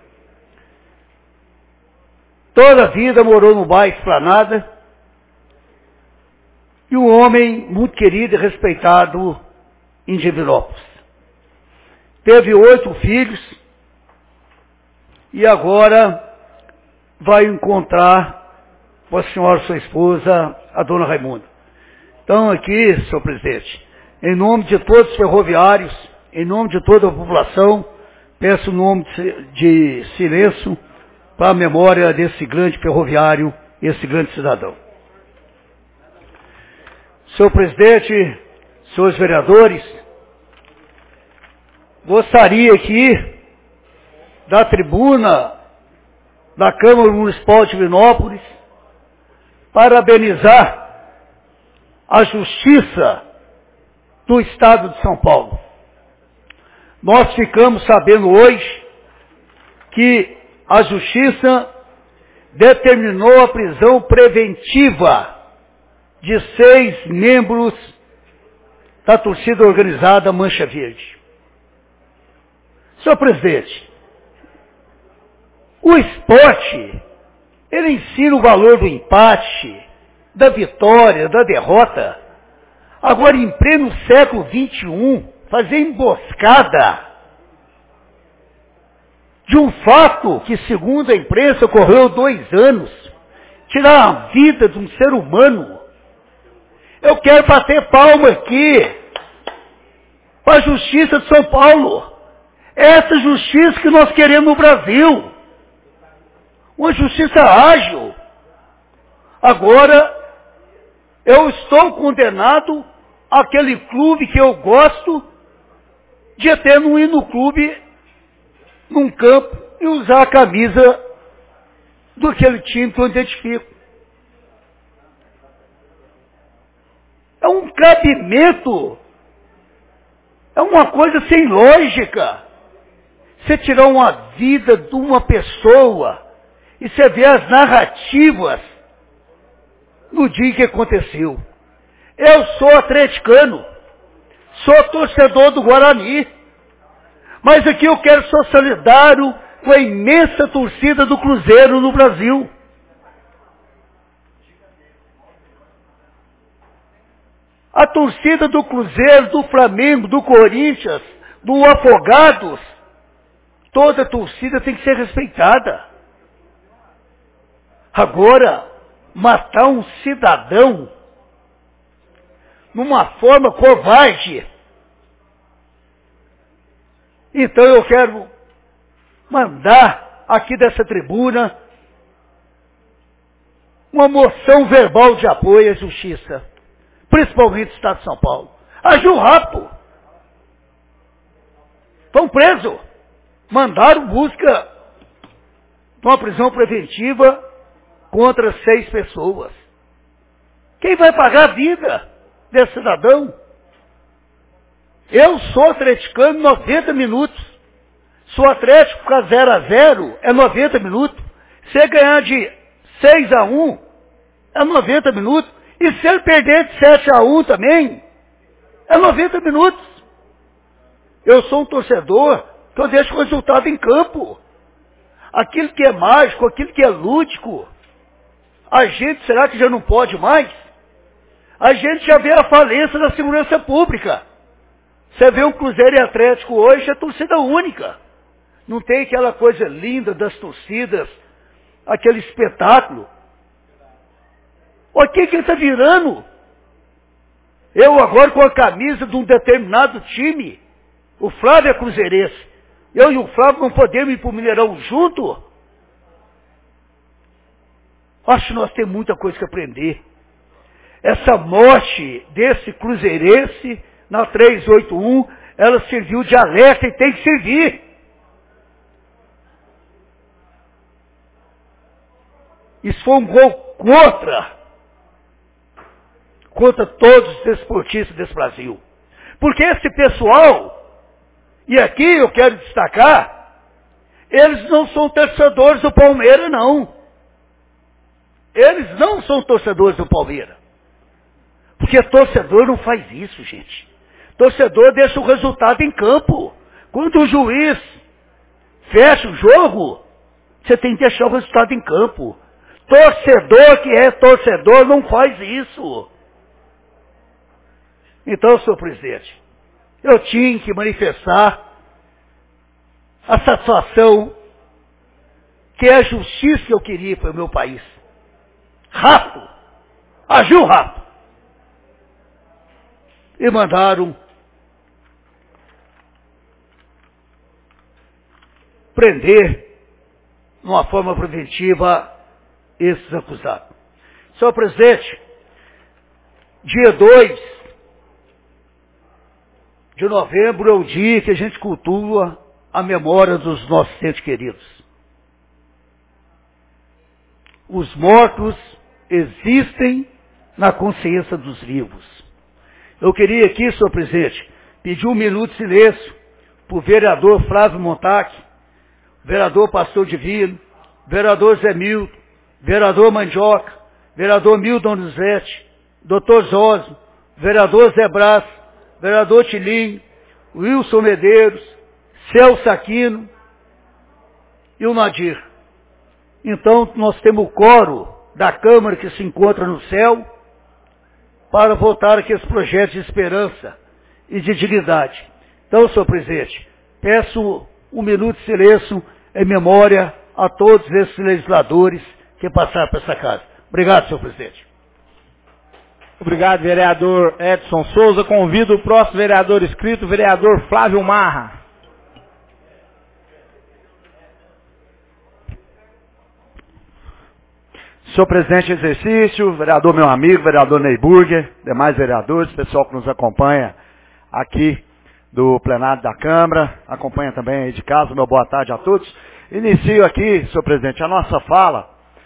Toda a vida morou no bairro Esplanada, e um homem muito querido e respeitado em Divinópolis. Teve oito filhos, e agora vai encontrar com a senhora, sua esposa, a dona Raimunda. Então aqui, senhor presidente, em nome de todos os ferroviários, em nome de toda a população, peço um nome de silêncio para a memória desse grande ferroviário, esse grande cidadão. Senhor presidente, senhores vereadores, gostaria aqui da tribuna da Câmara Municipal de Divinópolis parabenizar a Justiça do Estado de São Paulo. Nós ficamos sabendo hoje que a Justiça determinou a prisão preventiva de seis membros da torcida organizada Mancha Verde. Senhor presidente, o esporte, ele ensina o valor do empate, da vitória, da derrota. Agora, em pleno século vinte e um, fazer emboscada de um fato que, segundo a imprensa, ocorreu dois anos, tirar a vida de um ser humano. Eu quero bater palma aqui para a Justiça de São Paulo. Essa justiça que nós queremos no Brasil. Uma justiça ágil. Agora, eu estou condenado àquele clube que eu gosto de até não ir no clube, num campo, e usar a camisa do aquele time que eu identifico. É um cabimento, é uma coisa sem lógica. Você tirar uma vida de uma pessoa e você vê as narrativas no dia que aconteceu. Eu sou atleticano, sou torcedor do Guarani, mas aqui eu quero ser solidário com a imensa torcida do Cruzeiro no Brasil. A torcida do Cruzeiro, do Flamengo, do Corinthians, do Afogados, toda a torcida tem que ser respeitada. Agora, matar um cidadão numa forma covarde. Então eu quero mandar aqui dessa tribuna uma moção verbal de apoio à justiça, principalmente do Estado de São Paulo. Agiu rápido. Estão presos. Mandaram busca de uma prisão preventiva contra seis pessoas. Quem vai pagar a vida desse cidadão? Eu sou atleticano noventa minutos. Sou Atlético ficar zero a zero é noventa minutos. Se ganhar de seis a um é noventa minutos. E se ele perder de sete a um também, é noventa minutos. Eu sou um torcedor que eu deixo o resultado em campo. Aquilo que é mágico, aquilo que é lúdico, a gente, será que já não pode mais? A gente já vê a falência da segurança pública. Você vê um Cruzeiro e Atlético hoje, é torcida única. Não tem aquela coisa linda das torcidas, aquele espetáculo. O que que ele está virando? Eu agora com a camisa de um determinado time, o Flávio é cruzeirense. Eu e o Flávio não podemos ir para o Mineirão junto? Acho que nós temos muita coisa que aprender. Essa morte desse cruzeirense na trezentos e oitenta e um, ela serviu de alerta e tem que servir. Isso foi um gol contra, contra todos os desportistas desse Brasil. Porque esse pessoal, e aqui eu quero destacar, eles não são torcedores do Palmeiras, não. Eles não são torcedores do Palmeiras. Porque torcedor não faz isso, gente. Torcedor deixa o resultado em campo. Quando o juiz fecha o jogo, você tem que deixar o resultado em campo. Torcedor que é torcedor não faz isso. Então, senhor presidente, eu tinha que manifestar a satisfação que é a justiça que eu queria para o meu país. Rápido, agiu rápido. E mandaram prender, de uma forma preventiva, esses acusados. Senhor presidente, dia dois de novembro é o dia que a gente cultua a memória dos nossos entes queridos. Os mortos existem na consciência dos vivos. Eu queria aqui, senhor presidente, pedir um minuto de silêncio para o vereador Flávio Montaque, vereador Pastor Divino, vereador Zé Milton, vereador Mandioca, vereador Milton Donizete, doutor Zósio, vereador Zé Brás, vereador Tilinho, Wilson Medeiros, Celso Aquino e o Nadir. Então, nós temos o coro da Câmara que se encontra no céu para votar aqueles projetos de esperança e de dignidade. Então, senhor presidente, peço um minuto de silêncio em memória a todos esses legisladores que passaram por essa casa. Obrigado, senhor presidente. Obrigado, vereador Edson Souza. Convido o próximo vereador inscrito, vereador Flávio Marra. Senhor presidente em exercício, vereador meu amigo, vereador Ney Burger, demais vereadores, pessoal que nos acompanha aqui do plenário da Câmara, acompanha também aí de casa, meu boa tarde a todos. Inicio aqui, senhor presidente, a nossa fala,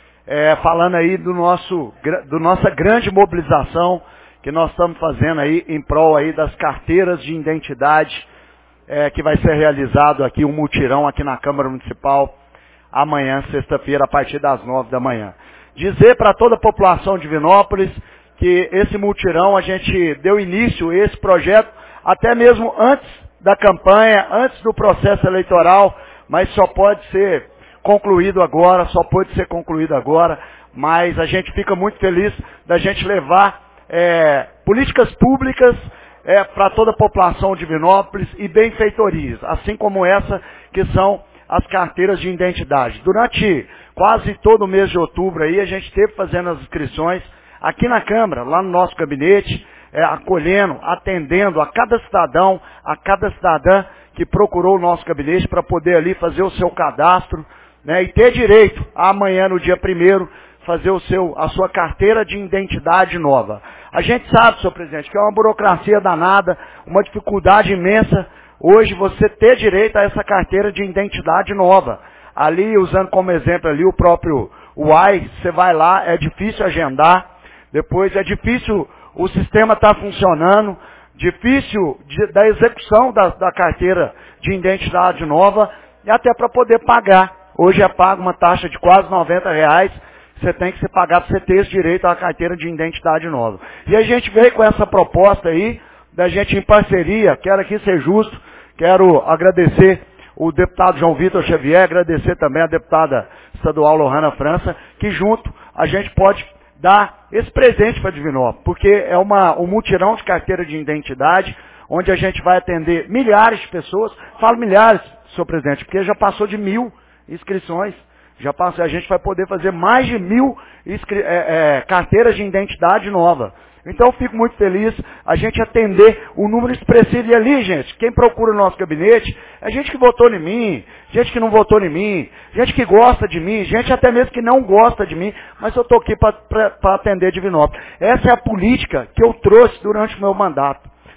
é, falando aí do nosso, do nossa grande mobilização que nós estamos fazendo aí em prol aí das carteiras de identidade, é, que vai ser realizado aqui um mutirão aqui na Câmara Municipal amanhã, sexta-feira, a partir das nove da manhã. Dizer para toda a população de Divinópolis que esse mutirão, a gente deu início a esse projeto até mesmo antes da campanha, antes do processo eleitoral, mas só pode ser concluído agora, só pode ser concluído agora, mas a gente fica muito feliz da gente levar é, políticas públicas é, para toda a população de Divinópolis e benfeitorias, assim como essa que são as carteiras de identidade. Durante quase todo o mês de outubro aí, a gente esteve fazendo as inscrições aqui na Câmara, lá no nosso gabinete, é, acolhendo, atendendo a cada cidadão, a cada cidadã que procurou o nosso gabinete para poder ali fazer o seu cadastro, né, e ter direito a amanhã, no dia primeiro, fazer o seu, a sua carteira de identidade nova. A gente sabe, senhor presidente, que é uma burocracia danada, uma dificuldade imensa, hoje você ter direito a essa carteira de identidade nova. Ali, usando como exemplo ali o próprio Uai, você vai lá, é difícil agendar, depois é difícil, o sistema está funcionando, difícil de, da execução da, da carteira de identidade nova, e até para poder pagar. Hoje é pago uma taxa de quase noventa reais, você tem que se pagar para você ter esse direito à carteira de identidade nova. E a gente veio com essa proposta aí, da gente em parceria, quero aqui ser justo, quero agradecer o deputado João Vitor Xavier, agradecer também a deputada estadual Lohana França, que junto a gente pode dar esse presente para Divinópolis, porque é uma, um mutirão de carteira de identidade, onde a gente vai atender milhares de pessoas, falo milhares, senhor presidente, porque já passou de mil inscrições, já passou, a gente vai poder fazer mais de mil inscri- é, é, carteiras de identidade nova. Então eu fico muito feliz a gente atender o número expressivo. E ali, gente, quem procura o nosso gabinete é gente que votou em mim, gente que não votou em mim, gente que gosta de mim, gente até mesmo que não gosta de mim, mas eu estou aqui para atender Divinópolis. Essa é a política que eu trouxe durante o meu mandato.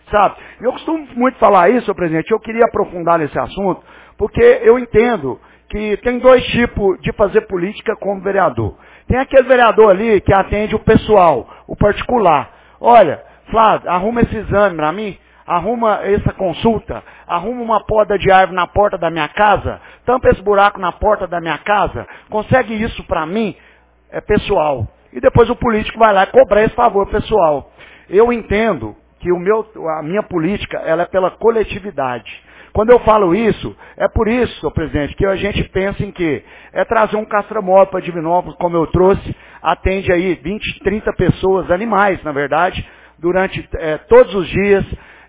sabe? Eu costumo muito falar isso, senhor presidente, eu queria aprofundar nesse assunto, porque eu entendo que tem dois tipos de fazer política como vereador. Tem aquele vereador ali que atende o pessoal, o particular. Olha, Flávio, arruma esse exame para mim, arruma essa consulta, arruma uma poda de árvore na porta da minha casa, tampa esse buraco na porta da minha casa, consegue isso para mim, é pessoal. E depois o político vai lá e cobrar esse favor pessoal. Eu entendo que o meu, a minha política ela é pela coletividade. Quando eu falo isso, é por isso, senhor presidente, que a gente pensa em quê? É trazer um castramóvel para Divinópolis, como eu trouxe, atende aí vinte, trinta pessoas, animais, na verdade, durante é, todos os dias.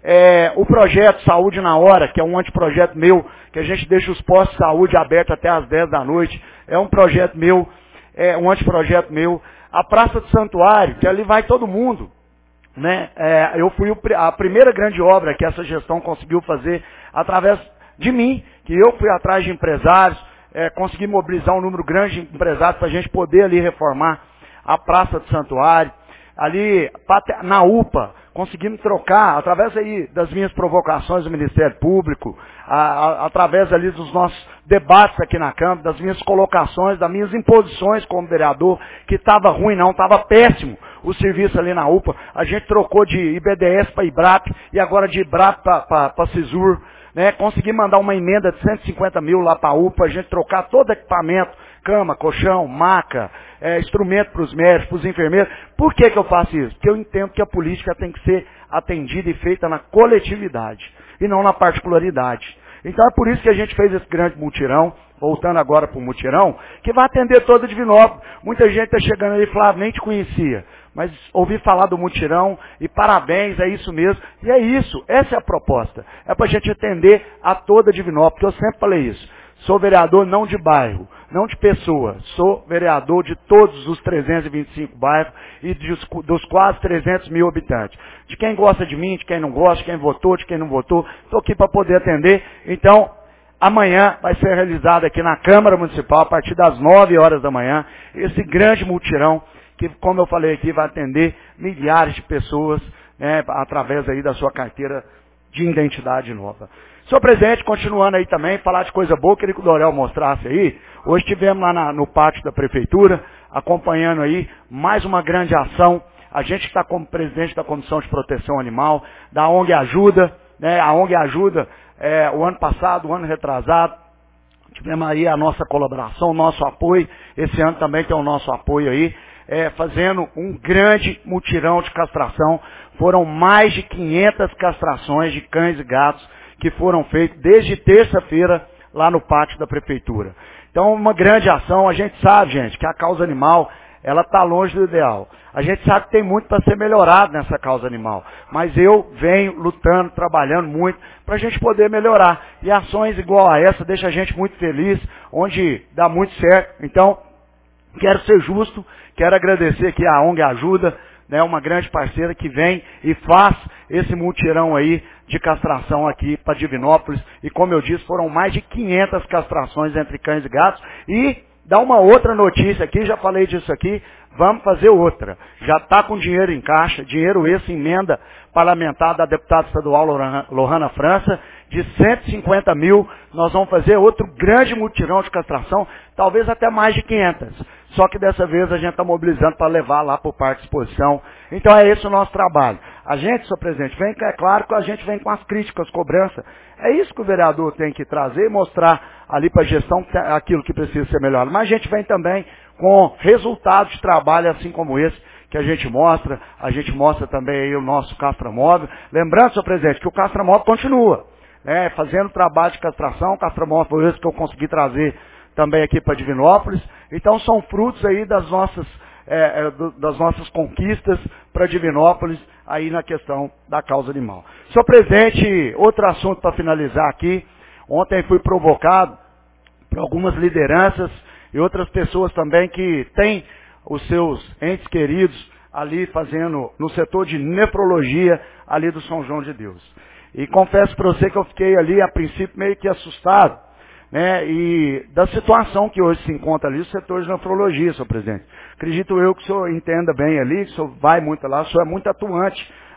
É, o projeto Saúde na Hora, que é um anteprojeto meu, que a gente deixa os postos de saúde abertos até às dez da noite, é um projeto meu, é um anteprojeto meu. A Praça do Santuário, que ali vai todo mundo. Né? É, eu fui o, a primeira grande obra que essa gestão conseguiu fazer através de mim, que eu fui atrás de empresários, é, consegui mobilizar um número grande de empresários para a gente poder ali reformar a Praça do Santuário. Ali na U P A, conseguimos trocar, através aí das minhas provocações do Ministério Público, a, a, através ali dos nossos debates aqui na Câmara, das minhas colocações, das minhas imposições como vereador, que estava ruim não, estava péssimo o serviço ali na U P A. A gente trocou de I B D S para IBRAP e agora de IBRAP para CISUR. Né? Consegui mandar uma emenda de cento e cinquenta mil lá para a U P A, a gente trocar todo equipamento, cama, colchão, maca, é, instrumento para os médicos, para os enfermeiros. Por que que eu faço isso? Porque eu entendo que a política tem que ser atendida e feita na coletividade e não na particularidade. Então é por isso que a gente fez esse grande mutirão, voltando agora para o mutirão, que vai atender toda Divinópolis. Muita gente está chegando aí e Flávio, nem te conhecia, mas ouvi falar do mutirão e parabéns, é isso mesmo. E é isso, essa é a proposta. É para a gente atender a toda Divinópolis, porque eu sempre falei isso. Sou vereador não de bairro, não de pessoa. Sou vereador de todos os trezentos e vinte e cinco bairros e dos, dos quase trezentos mil habitantes. De quem gosta de mim, de quem não gosta, de quem votou, de quem não votou. Estou aqui para poder atender. Então, amanhã vai ser realizado aqui na Câmara Municipal, a partir das nove horas da manhã, esse grande mutirão, que, como eu falei aqui, vai atender milhares de pessoas, né, através aí da sua carteira de identidade nova. Senhor presidente, continuando aí também, falar de coisa boa, queria que o Dorel mostrasse aí. Hoje estivemos lá na, no pátio da prefeitura, acompanhando aí mais uma grande ação. A gente está como presidente da Comissão de Proteção Animal, da ONG Ajuda, né? A ONG Ajuda, é, o ano passado, o ano retrasado, tivemos aí a nossa colaboração, o nosso apoio. Esse ano também tem o nosso apoio aí, é, fazendo um grande mutirão de castração. Foram mais de quinhentas castrações de cães e gatos que foram feitos desde terça-feira lá no pátio da prefeitura. Então, uma grande ação. A gente sabe, gente, que a causa animal, ela está longe do ideal. A gente sabe que tem muito para ser melhorado nessa causa animal. Mas eu venho lutando, trabalhando muito para a gente poder melhorar. E ações igual a essa deixam a gente muito feliz, onde dá muito certo. Então, quero ser justo, quero agradecer aqui a ONG Ajuda, né, uma grande parceira que vem e faz esse mutirão aí de castração aqui para Divinópolis. E como eu disse, foram mais de quinhentas castrações entre cães e gatos. E dá uma outra notícia aqui, já falei disso aqui, vamos fazer outra. Já está com dinheiro em caixa, dinheiro esse, emenda parlamentar da deputada estadual Lohana França, de cento e cinquenta mil. Nós vamos fazer outro grande mutirão de castração, talvez até mais de quinhentas. Só que dessa vez a gente está mobilizando para levar lá para o Parque de Exposição. Então é esse o nosso trabalho. A gente, senhor presidente, vem, é claro que a gente vem com as críticas, cobrança. É isso que o vereador tem que trazer e mostrar ali para a gestão aquilo que precisa ser melhorado. Mas a gente vem também com resultados de trabalho assim como esse, que a gente mostra. A gente mostra também aí o nosso castramóvel. Lembrando, senhor presidente, que o castramóvel continua, né, fazendo trabalho de castração. O castramóvel foi esse que eu consegui trazer também aqui para Divinópolis. Então são frutos aí das nossas, é, das nossas conquistas para Divinópolis aí na questão da causa animal. Senhor presidente, outro assunto para finalizar aqui. Ontem fui provocado por algumas lideranças e outras pessoas também que têm os seus entes queridos ali fazendo no setor de nefrologia ali do São João de Deus. E confesso para você que eu fiquei ali a princípio meio que assustado, né, e da situação que hoje se encontra ali, o setor de nefrologia, senhor presidente. Acredito eu que o senhor entenda bem ali, que o senhor vai muito lá, o senhor é muito atuante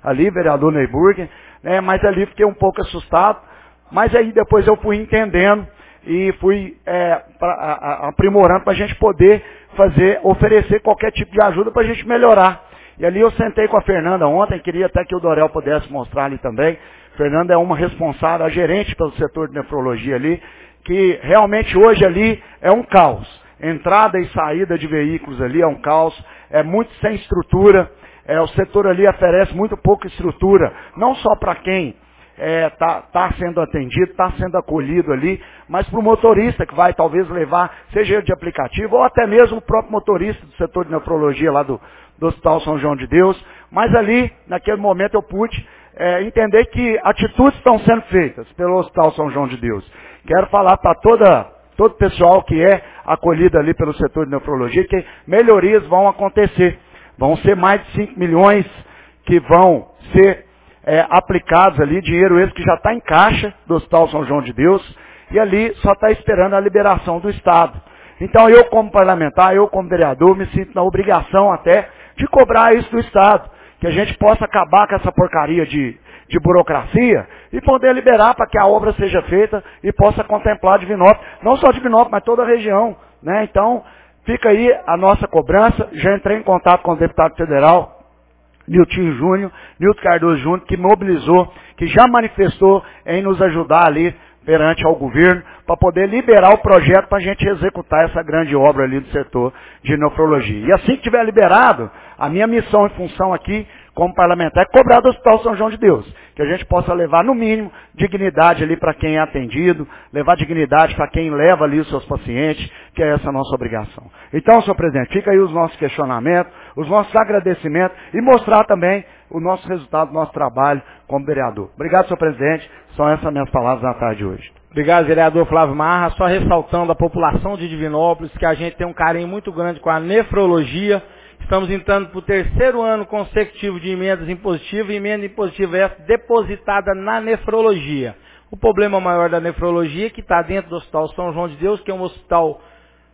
ali, vereador Neyburger, né, mas ali fiquei um pouco assustado, mas aí depois eu fui entendendo e fui é, pra, a, a, aprimorando para a gente poder fazer, oferecer qualquer tipo de ajuda para a gente melhorar. E ali eu sentei com a Fernanda ontem, queria até que o Dorel pudesse mostrar ali também. Fernanda é uma responsável, a gerente pelo setor de nefrologia ali, que realmente hoje ali é um caos. Entrada e saída de veículos ali é um caos, é muito sem estrutura, é, o setor ali oferece muito pouca estrutura, não só para quem está é, tá, tá sendo atendido, está sendo acolhido ali, mas para o motorista que vai talvez levar, seja de aplicativo, ou até mesmo o próprio motorista do setor de nefrologia lá do, do Hospital São João de Deus. Mas ali, naquele momento, eu pude é, entender que atitudes estão sendo feitas pelo Hospital São João de Deus. Quero falar para toda, todo o pessoal que é acolhido ali pelo setor de nefrologia que melhorias vão acontecer. Vão ser mais de cinco milhões que vão ser É, aplicados ali, dinheiro esse que já está em caixa do Hospital São João de Deus, e ali só está esperando a liberação do Estado. Então eu como parlamentar, eu como vereador, me sinto na obrigação até de cobrar isso do Estado, que a gente possa acabar com essa porcaria de, de burocracia e poder liberar para que a obra seja feita e possa contemplar Divinópolis, não só Divinópolis, mas toda a região, né? Então fica aí a nossa cobrança. Já entrei em contato com o deputado federal Nilton Júnior, Nilton Cardoso Júnior, que mobilizou, que já manifestou em nos ajudar ali perante ao governo, para poder liberar o projeto para a gente executar essa grande obra ali do setor de nefrologia. E assim que tiver liberado, a minha missão e função aqui, como parlamentar, é cobrar do Hospital São João de Deus, que a gente possa levar, no mínimo, dignidade ali para quem é atendido, levar dignidade para quem leva ali os seus pacientes, que é essa a nossa obrigação. Então, senhor presidente, fica aí os nossos questionamentos, os nossos agradecimentos e mostrar também o nosso resultado do nosso trabalho como vereador. Obrigado, senhor presidente. São essas minhas palavras na tarde de hoje. Obrigado, vereador Flávio Marra. Só ressaltando a população de Divinópolis, que a gente tem um carinho muito grande com a nefrologia. Estamos entrando para o terceiro ano consecutivo de emendas impositivas, e emenda impositiva essa depositada na nefrologia. O problema maior da nefrologia é que está dentro do Hospital São João de Deus, que é um hospital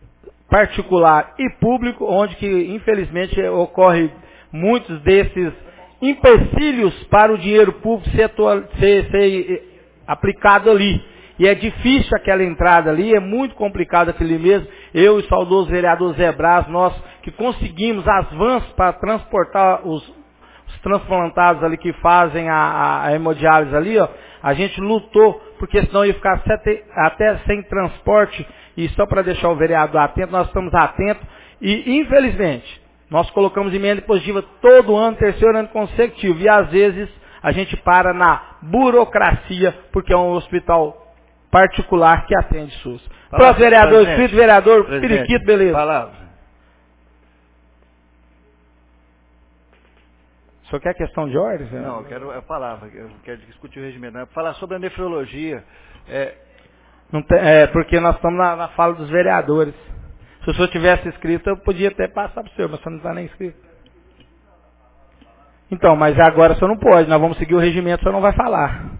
particular e público, onde que infelizmente ocorre muitos desses empecilhos para o dinheiro público ser, ser, ser aplicado ali. E é difícil aquela entrada ali, é muito complicado aquele mesmo. Eu e o saudoso vereador Zé Braz, nós que conseguimos as vans para transportar os, os transplantados ali que fazem a, a hemodiálise ali, ó, a gente lutou, porque senão ia ficar sete, até sem transporte. E só para deixar o vereador atento, nós estamos atentos. E infelizmente, nós colocamos emenda positiva todo ano, terceiro ano consecutivo. E às vezes a gente para na burocracia, porque é um hospital particular que atende SUS. Próximo vereador, espírito vereador, Periquito, beleza. Palavra. O senhor quer questão de ordem? Senhor? Não, eu quero a palavra, eu quero discutir o regimento. Não é falar sobre a nefrologia. É, Não tem, é porque nós estamos na, na fala dos vereadores. Se o senhor tivesse escrito, eu podia até passar para o senhor, mas o senhor não está nem escrito. Então, mas agora o senhor não pode, nós vamos seguir o regimento, o senhor não vai falar.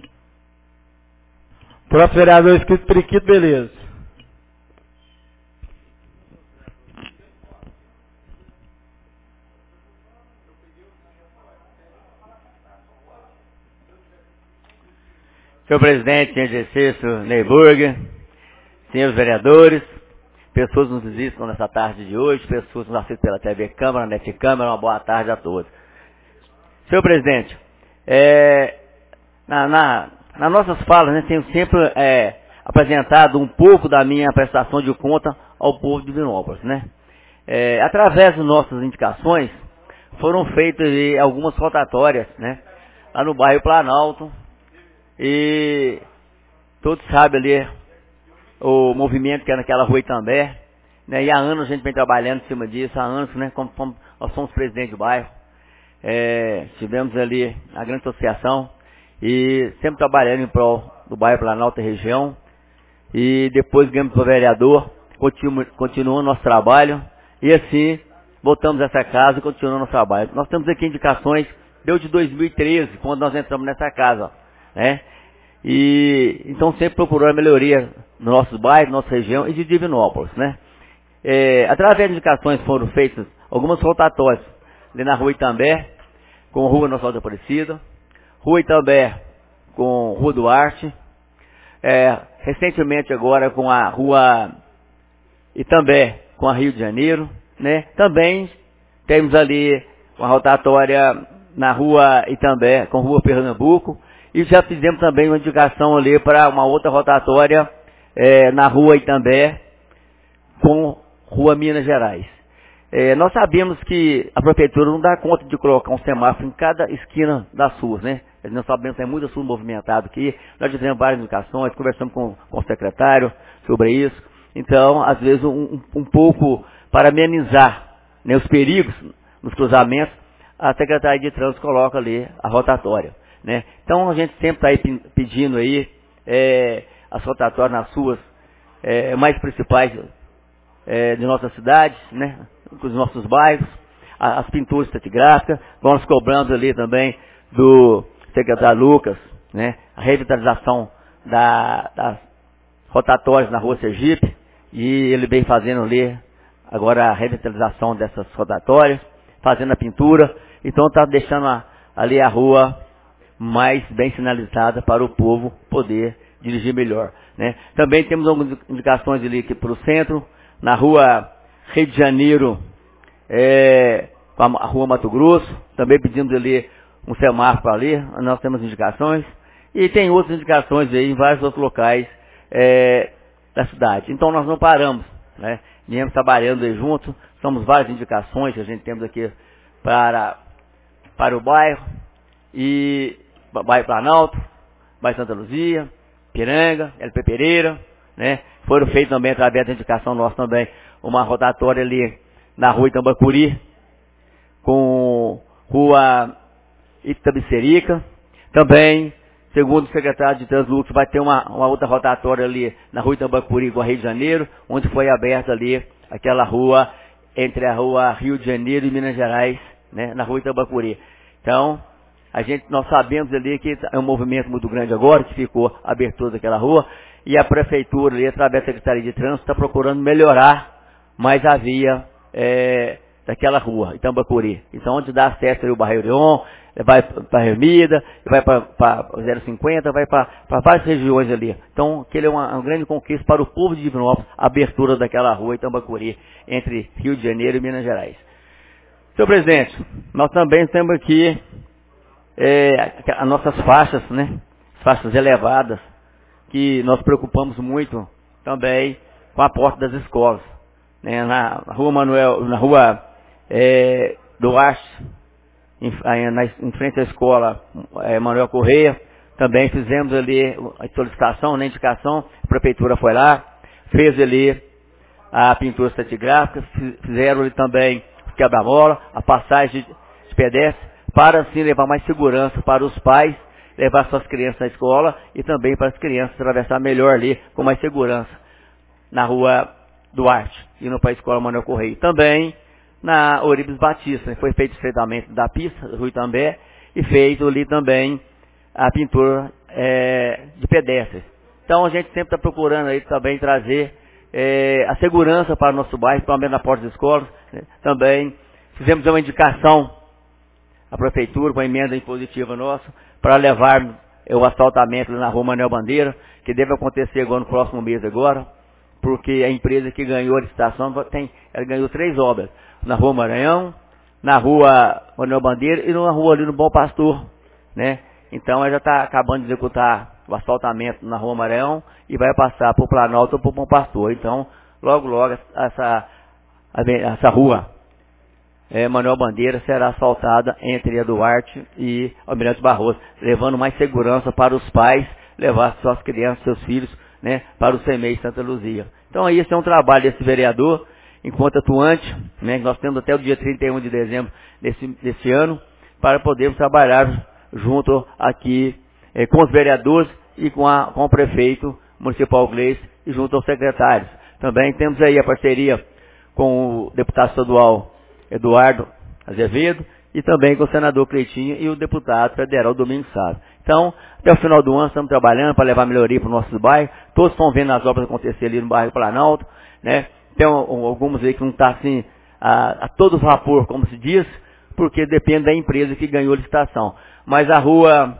Próximo vereador escrito Periquito, beleza. Senhor presidente, senhor exercício Neyburger, senhores vereadores, pessoas que nos visitam nessa tarde de hoje, pessoas que nos assistem pela T V Câmara, Net Câmara, uma boa tarde a todos. Senhor presidente, é, na, na, nas nossas falas, né, tenho sempre é, apresentado um pouco da minha prestação de conta ao povo de Divinópolis, né? É, através das nossas indicações, foram feitas eh, algumas rotatórias, né? Lá no bairro Planalto, e todos sabem ali o movimento que é naquela rua Itambé, né? E há anos a gente vem trabalhando em cima disso, há anos, né? Como, como nós somos presidente do bairro, é, tivemos ali a grande associação e sempre trabalhando em prol do bairro Planalto e região. E depois ganhamos para o vereador, continu, continuamos nosso trabalho e assim voltamos a essa casa e continuamos nosso trabalho. Nós temos aqui indicações, deu de dois mil e treze, quando nós entramos nessa casa, ó, né? E então sempre procurando melhoria no nosso bairro, nossa região e de Divinópolis, né? É, através de indicações foram feitas algumas rotatórias ali na rua Itambé, com Rua Nossa Senhora Aparecida, Rua Itambé com Rua Duarte, é, recentemente agora com a Rua Itambé com a Rio de Janeiro, né? Também temos ali uma rotatória na Rua Itambé com Rua Pernambuco, e já fizemos também uma indicação ali para uma outra rotatória é, na Rua Itambé com Rua Minas Gerais. É, nós sabemos que a prefeitura não dá conta de colocar um semáforo em cada esquina das ruas, né? Nós sabemos que tem muita rua movimentada aqui, nós já fizemos várias indicações, conversamos com, com o secretário sobre isso. Então, às vezes, um, um pouco para amenizar, né, os perigos nos cruzamentos, a Secretaria de Trânsito coloca ali a rotatória, né? Então, a gente sempre está aí pedindo aí é, as rotatórias nas ruas é, mais principais é, de nossas cidades, né? Dos nossos bairros, as pinturas estratigráficas, vamos cobrando ali também do secretário Lucas, né, a revitalização da, das rotatórias na Rua Sergipe, e ele vem fazendo ali agora a revitalização dessas rotatórias, fazendo a pintura, então está deixando a, ali a rua mais bem sinalizada para o povo poder dirigir melhor, né. Também temos algumas indicações ali aqui para o centro, na Rua Rio de Janeiro, é, com a Rua Mato Grosso, também pedimos ali um semáforo ali, nós temos indicações, e tem outras indicações aí em vários outros locais é, da cidade. Então nós não paramos, né? Viemos trabalhando aí juntos, somos várias indicações que a gente temos aqui para, para o bairro, e bairro Planalto, bairro Santa Luzia, Piranga, L P Pereira, né? Foram feitos também, através da indicação nossa também, uma rotatória ali na Rua Itambacuri, com Rua Itabicerica. Também, segundo o secretário de Trânsito Lucas, vai ter uma, uma outra rotatória ali na Rua Itambacuri com a Rio de Janeiro, onde foi aberta ali aquela rua entre a Rua Rio de Janeiro e Minas Gerais, né, na Rua Itambacuri. Então, a gente, nós sabemos ali que é um movimento muito grande agora, que ficou a abertura daquela rua, e a prefeitura ali, através da Secretaria de Trânsito, está procurando melhorar mais a via é, daquela rua, Itambacuri. Então, onde dá acesso ali o Bairro Orion, vai para a Ermida, vai para zero cinquenta, vai para várias regiões ali. Então, aquele é uma, uma grande conquista para o povo de Divinópolis, a abertura daquela rua Itambacuri, entre Rio de Janeiro e Minas Gerais. Senhor presidente, nós também temos aqui é, as nossas faixas, né? Faixas elevadas, que nós preocupamos muito também com a porta das escolas, né? Na Rua Manuel, na Rua é, Duarte, em, na, em frente à escola é, Manuel Correia, também fizemos ali a solicitação, né, indicação, a prefeitura foi lá, fez ali a pintura estratigráfica, fizeram ali também o quebra-mola, a passagem de, de pedestre, para assim levar mais segurança para os pais, levar suas crianças à escola e também para as crianças atravessar melhor ali, com mais segurança, na Rua Duarte, indo para a escola Manuel Correia. Também na Oribes Batista, né, foi feito o estreitamento da pista, do Rua Itambé, e feito ali também a pintura é, de pedestres. Então a gente sempre está procurando aí também trazer é, a segurança para o nosso bairro, pelo menos na porta das escolas, né. Também fizemos uma indicação à prefeitura, com a emenda impositiva nossa, para levar o asfaltamento na Rua Manuel Bandeira, que deve acontecer agora no próximo mês agora, porque a empresa que ganhou a licitação, tem, ela ganhou três obras, na Rua Maranhão, na Rua Manuel Bandeira e na rua ali no Bom Pastor, né? Então ela já está acabando de executar o asfaltamento na Rua Maranhão e vai passar para o Planalto ou para o Bom Pastor. Então, logo, logo, essa, essa rua é, Manuel Bandeira será asfaltada entre a Duarte e Almirante Barroso, levando mais segurança para os pais, levar suas crianças, seus filhos, né, para o C M E I Santa Luzia. Então, esse é um trabalho desse vereador, enquanto atuante, né, nós temos até o dia trinta e um de dezembro desse, desse ano, para podermos trabalhar junto aqui eh, com os vereadores e com, a, com o prefeito municipal Gleice e junto aos secretários. Também temos aí a parceria com o deputado estadual Eduardo Azevedo e também com o senador Cleitinho e o deputado federal Domingos Sá. Então, até o final do ano estamos trabalhando para levar melhoria para o nosso bairro. Todos estão vendo as obras acontecer ali no bairro Planalto, né? Tem alguns aí que não estão assim a, a todo vapor, como se diz, porque depende da empresa que ganhou a licitação. Mas a rua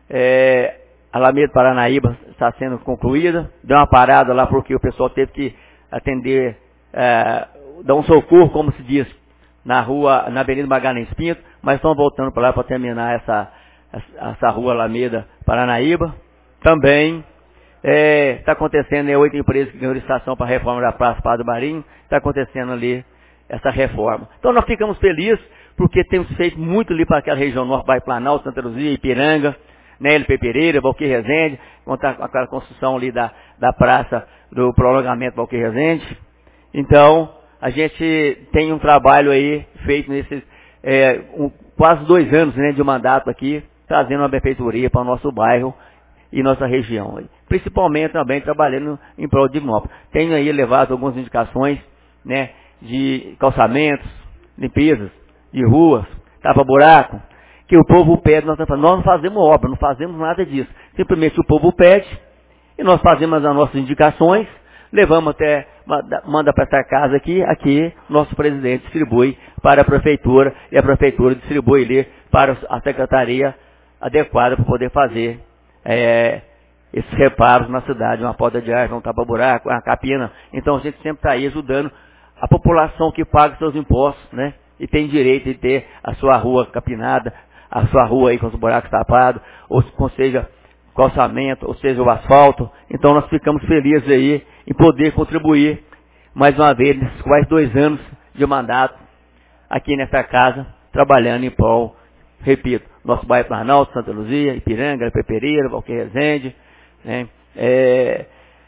é, Alameda Paranaíba está sendo concluída, deu uma parada lá porque o pessoal teve que atender, é, dar um socorro, como se diz, na rua, na Avenida Magalhães Pinto, mas estão voltando para lá para terminar essa, essa rua Alameda Paranaíba. Também está é, acontecendo, né, oito empresas que ganhou licitação para a reforma da Praça Padre Marinho, está acontecendo ali essa reforma. Então nós ficamos felizes, porque temos feito muito ali para aquela região norte, Bairro Planalto, Santa Luzia, Ipiranga, né, L P Pereira, Valquir Rezende, com aquela construção ali da, da praça do prolongamento Valquir Rezende. Então, a gente tem um trabalho aí feito nesses é, um, quase dois anos, né, de mandato aqui, trazendo uma benfeitoria para o nosso bairro e nossa região. Principalmente também trabalhando em prol de Divinópolis. Tenho aí levado algumas indicações, né, de calçamentos, limpezas de ruas, tapa-buraco, que o povo pede, nós, nós não fazemos obra, não fazemos nada disso. Simplesmente o povo pede, e nós fazemos as nossas indicações, levamos até, manda para essa casa aqui, aqui nosso presidente distribui para a prefeitura, e a prefeitura distribui ali para a secretaria adequada para poder fazer é, esses reparos na cidade, uma poda de árvore, um tapa-buraco, uma capina. Então a gente sempre está aí ajudando a população que paga seus impostos, né? E tem direito de ter a sua rua capinada, a sua rua aí com os buracos tapados, ou, ou seja, calçamento, ou seja, o asfalto. Então nós ficamos felizes aí em poder contribuir mais uma vez nesses quase dois anos de mandato aqui nessa casa, trabalhando em prol, repito, nosso bairro Planalto, Santa Luzia, Ipiranga, L P Pereira, Valquir Rezende, né? É,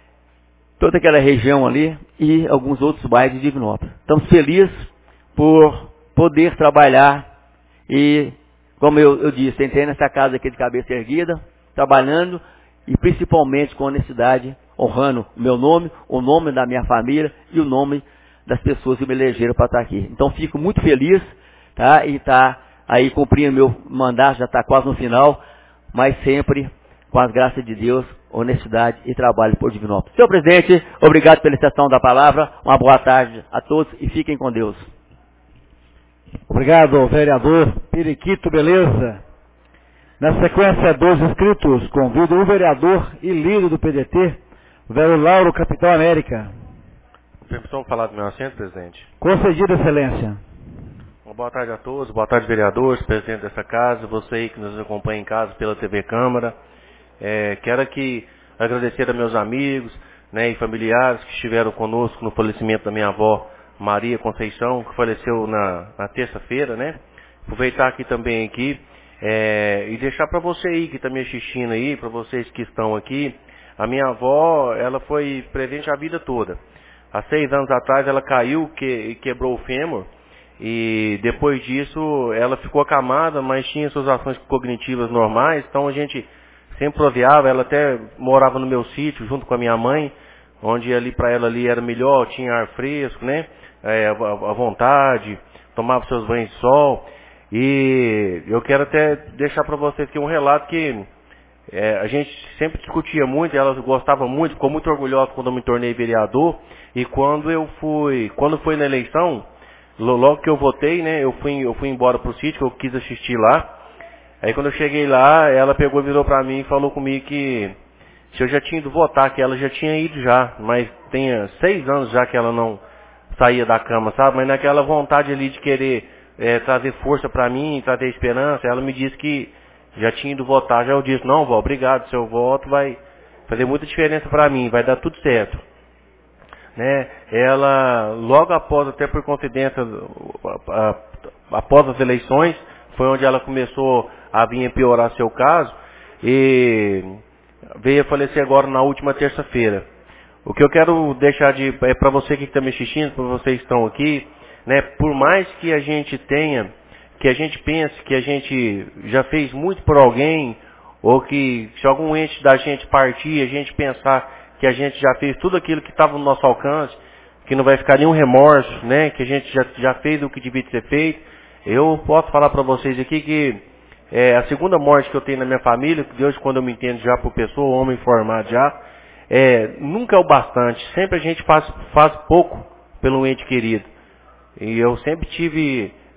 toda aquela região ali e alguns outros bairros de Divinópolis. Estamos felizes por poder trabalhar e, como eu, eu disse, entrei nessa casa aqui de cabeça erguida, trabalhando e principalmente com honestidade, honrando o meu nome, o nome da minha família e o nome das pessoas que me elegeram para estar aqui. Então fico muito feliz, tá? E tá aí cumprindo meu mandato, já está quase no final, mas sempre com as graças de Deus, honestidade e trabalho por Divinópolis. Senhor presidente, obrigado pela extensão da palavra, uma boa tarde a todos e fiquem com Deus. Obrigado, vereador Periquito Beleza. Na sequência, dois inscritos, convido o vereador e líder do P D T, o vereador Lauro Capitão América. Permissão falar do meu assento, presidente? Concedido, excelência. Uma boa tarde a todos, boa tarde, vereadores, presidente dessa casa, você aí que nos acompanha em casa pela T V Câmara. É, quero aqui agradecer a meus amigos, né, e familiares que estiveram conosco no falecimento da minha avó Maria Conceição, que faleceu na, na terça-feira, né? Aproveitar aqui também aqui é, e deixar para você aí que está me assistindo aí, para vocês que estão aqui, a minha avó, ela foi presente a vida toda. Há seis anos atrás ela caiu que, e quebrou o fêmur, e depois disso ela ficou acamada, mas tinha suas ações cognitivas normais, então a gente sempre proviava, ela até morava no meu sítio junto com a minha mãe, onde ali para ela ali era melhor, tinha ar fresco, né? É, à vontade, tomava seus banhos de sol. E eu quero até deixar para vocês aqui um relato que é, a gente sempre discutia muito, ela gostava muito, ficou muito orgulhosa quando eu me tornei vereador. E quando eu fui, quando foi na eleição, logo que eu votei, né? Eu fui, eu fui embora pro sítio, que eu quis assistir lá. Aí quando eu cheguei lá, ela pegou e virou para mim e falou comigo que se eu já tinha ido votar, que ela já tinha ido já, mas tem seis anos já que ela não saía da cama, sabe? Mas naquela vontade ali de querer é, trazer força para mim, trazer esperança, ela me disse que já tinha ido votar. Já eu disse, não, vó, obrigado, seu voto vai fazer muita diferença para mim, vai dar tudo certo. Né? Ela, logo após, até por confidência, após as eleições, foi onde ela começou a vir piorar seu caso, e veio a falecer agora na última terça-feira. O que eu quero deixar de é para você que está me assistindo, para vocês que estão aqui, né? Por mais que a gente tenha, que a gente pense que a gente já fez muito por alguém, ou que se algum ente da gente partir, a gente pensar que a gente já fez tudo aquilo que estava no nosso alcance, que não vai ficar nenhum remorso, né? Que a gente já, já fez o que devia ser feito. Eu posso falar para vocês aqui que é, a segunda morte que eu tenho na minha família, que Deus, quando eu me entendo já por pessoa, homem formado já, é, nunca é o bastante. Sempre a gente faz, faz pouco pelo ente querido. E eu sempre tive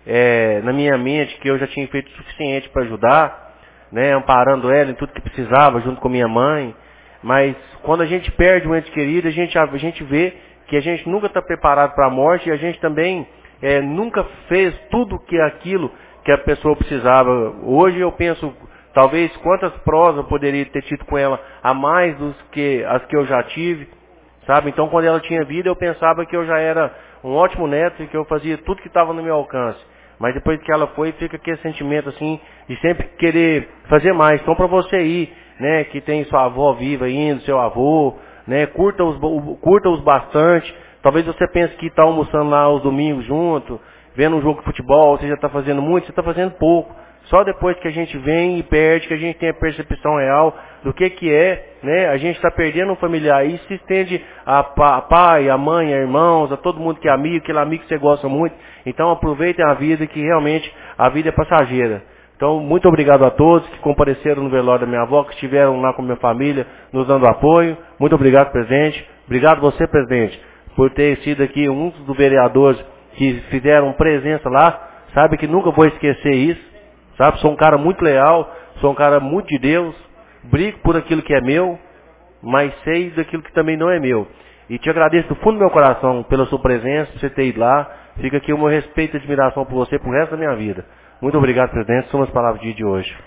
é, na minha mente que eu já tinha feito o suficiente para ajudar, né, amparando ela em tudo que precisava, junto com minha mãe. Mas quando a gente perde um ente querido, a gente, a gente vê que a gente nunca está preparado para a morte e a gente também é, nunca fez tudo que aquilo que a pessoa precisava. Hoje eu penso, talvez, quantas prosas eu poderia ter tido com ela a mais dos que as que eu já tive, sabe? Então, quando ela tinha vida, eu pensava que eu já era um ótimo neto e que eu fazia tudo que estava no meu alcance. Mas depois que ela foi, fica aquele sentimento assim de sempre querer fazer mais. Então, para você ir, né, que tem sua avó viva ainda, seu avô, né, curta-os, curta-os bastante. Talvez você pense que está almoçando lá aos domingos junto, vendo um jogo de futebol, você já está fazendo muito, você está fazendo pouco. Só depois que a gente vem e perde, que a gente tem a percepção real do que que é, né, a gente está perdendo um familiar. Isso se estende a, a pai, a mãe, a irmãos, a todo mundo que é amigo, aquele amigo que você gosta muito. Então aproveitem a vida, que realmente a vida é passageira. Então, muito obrigado a todos que compareceram no velório da minha avó, que estiveram lá com a minha família, nos dando apoio. Muito obrigado, presidente. Obrigado você, presidente, por ter sido aqui um dos vereadores que fizeram presença lá. Sabe que nunca vou esquecer isso. Sabe, sou um cara muito leal, sou um cara muito de Deus. Brigo por aquilo que é meu, mas sei daquilo que também não é meu. E te agradeço do fundo do meu coração pela sua presença, por você ter ido lá. Fica aqui o meu respeito e admiração por você pro resto da minha vida. Muito obrigado, presidente. São as palavras do dia de hoje.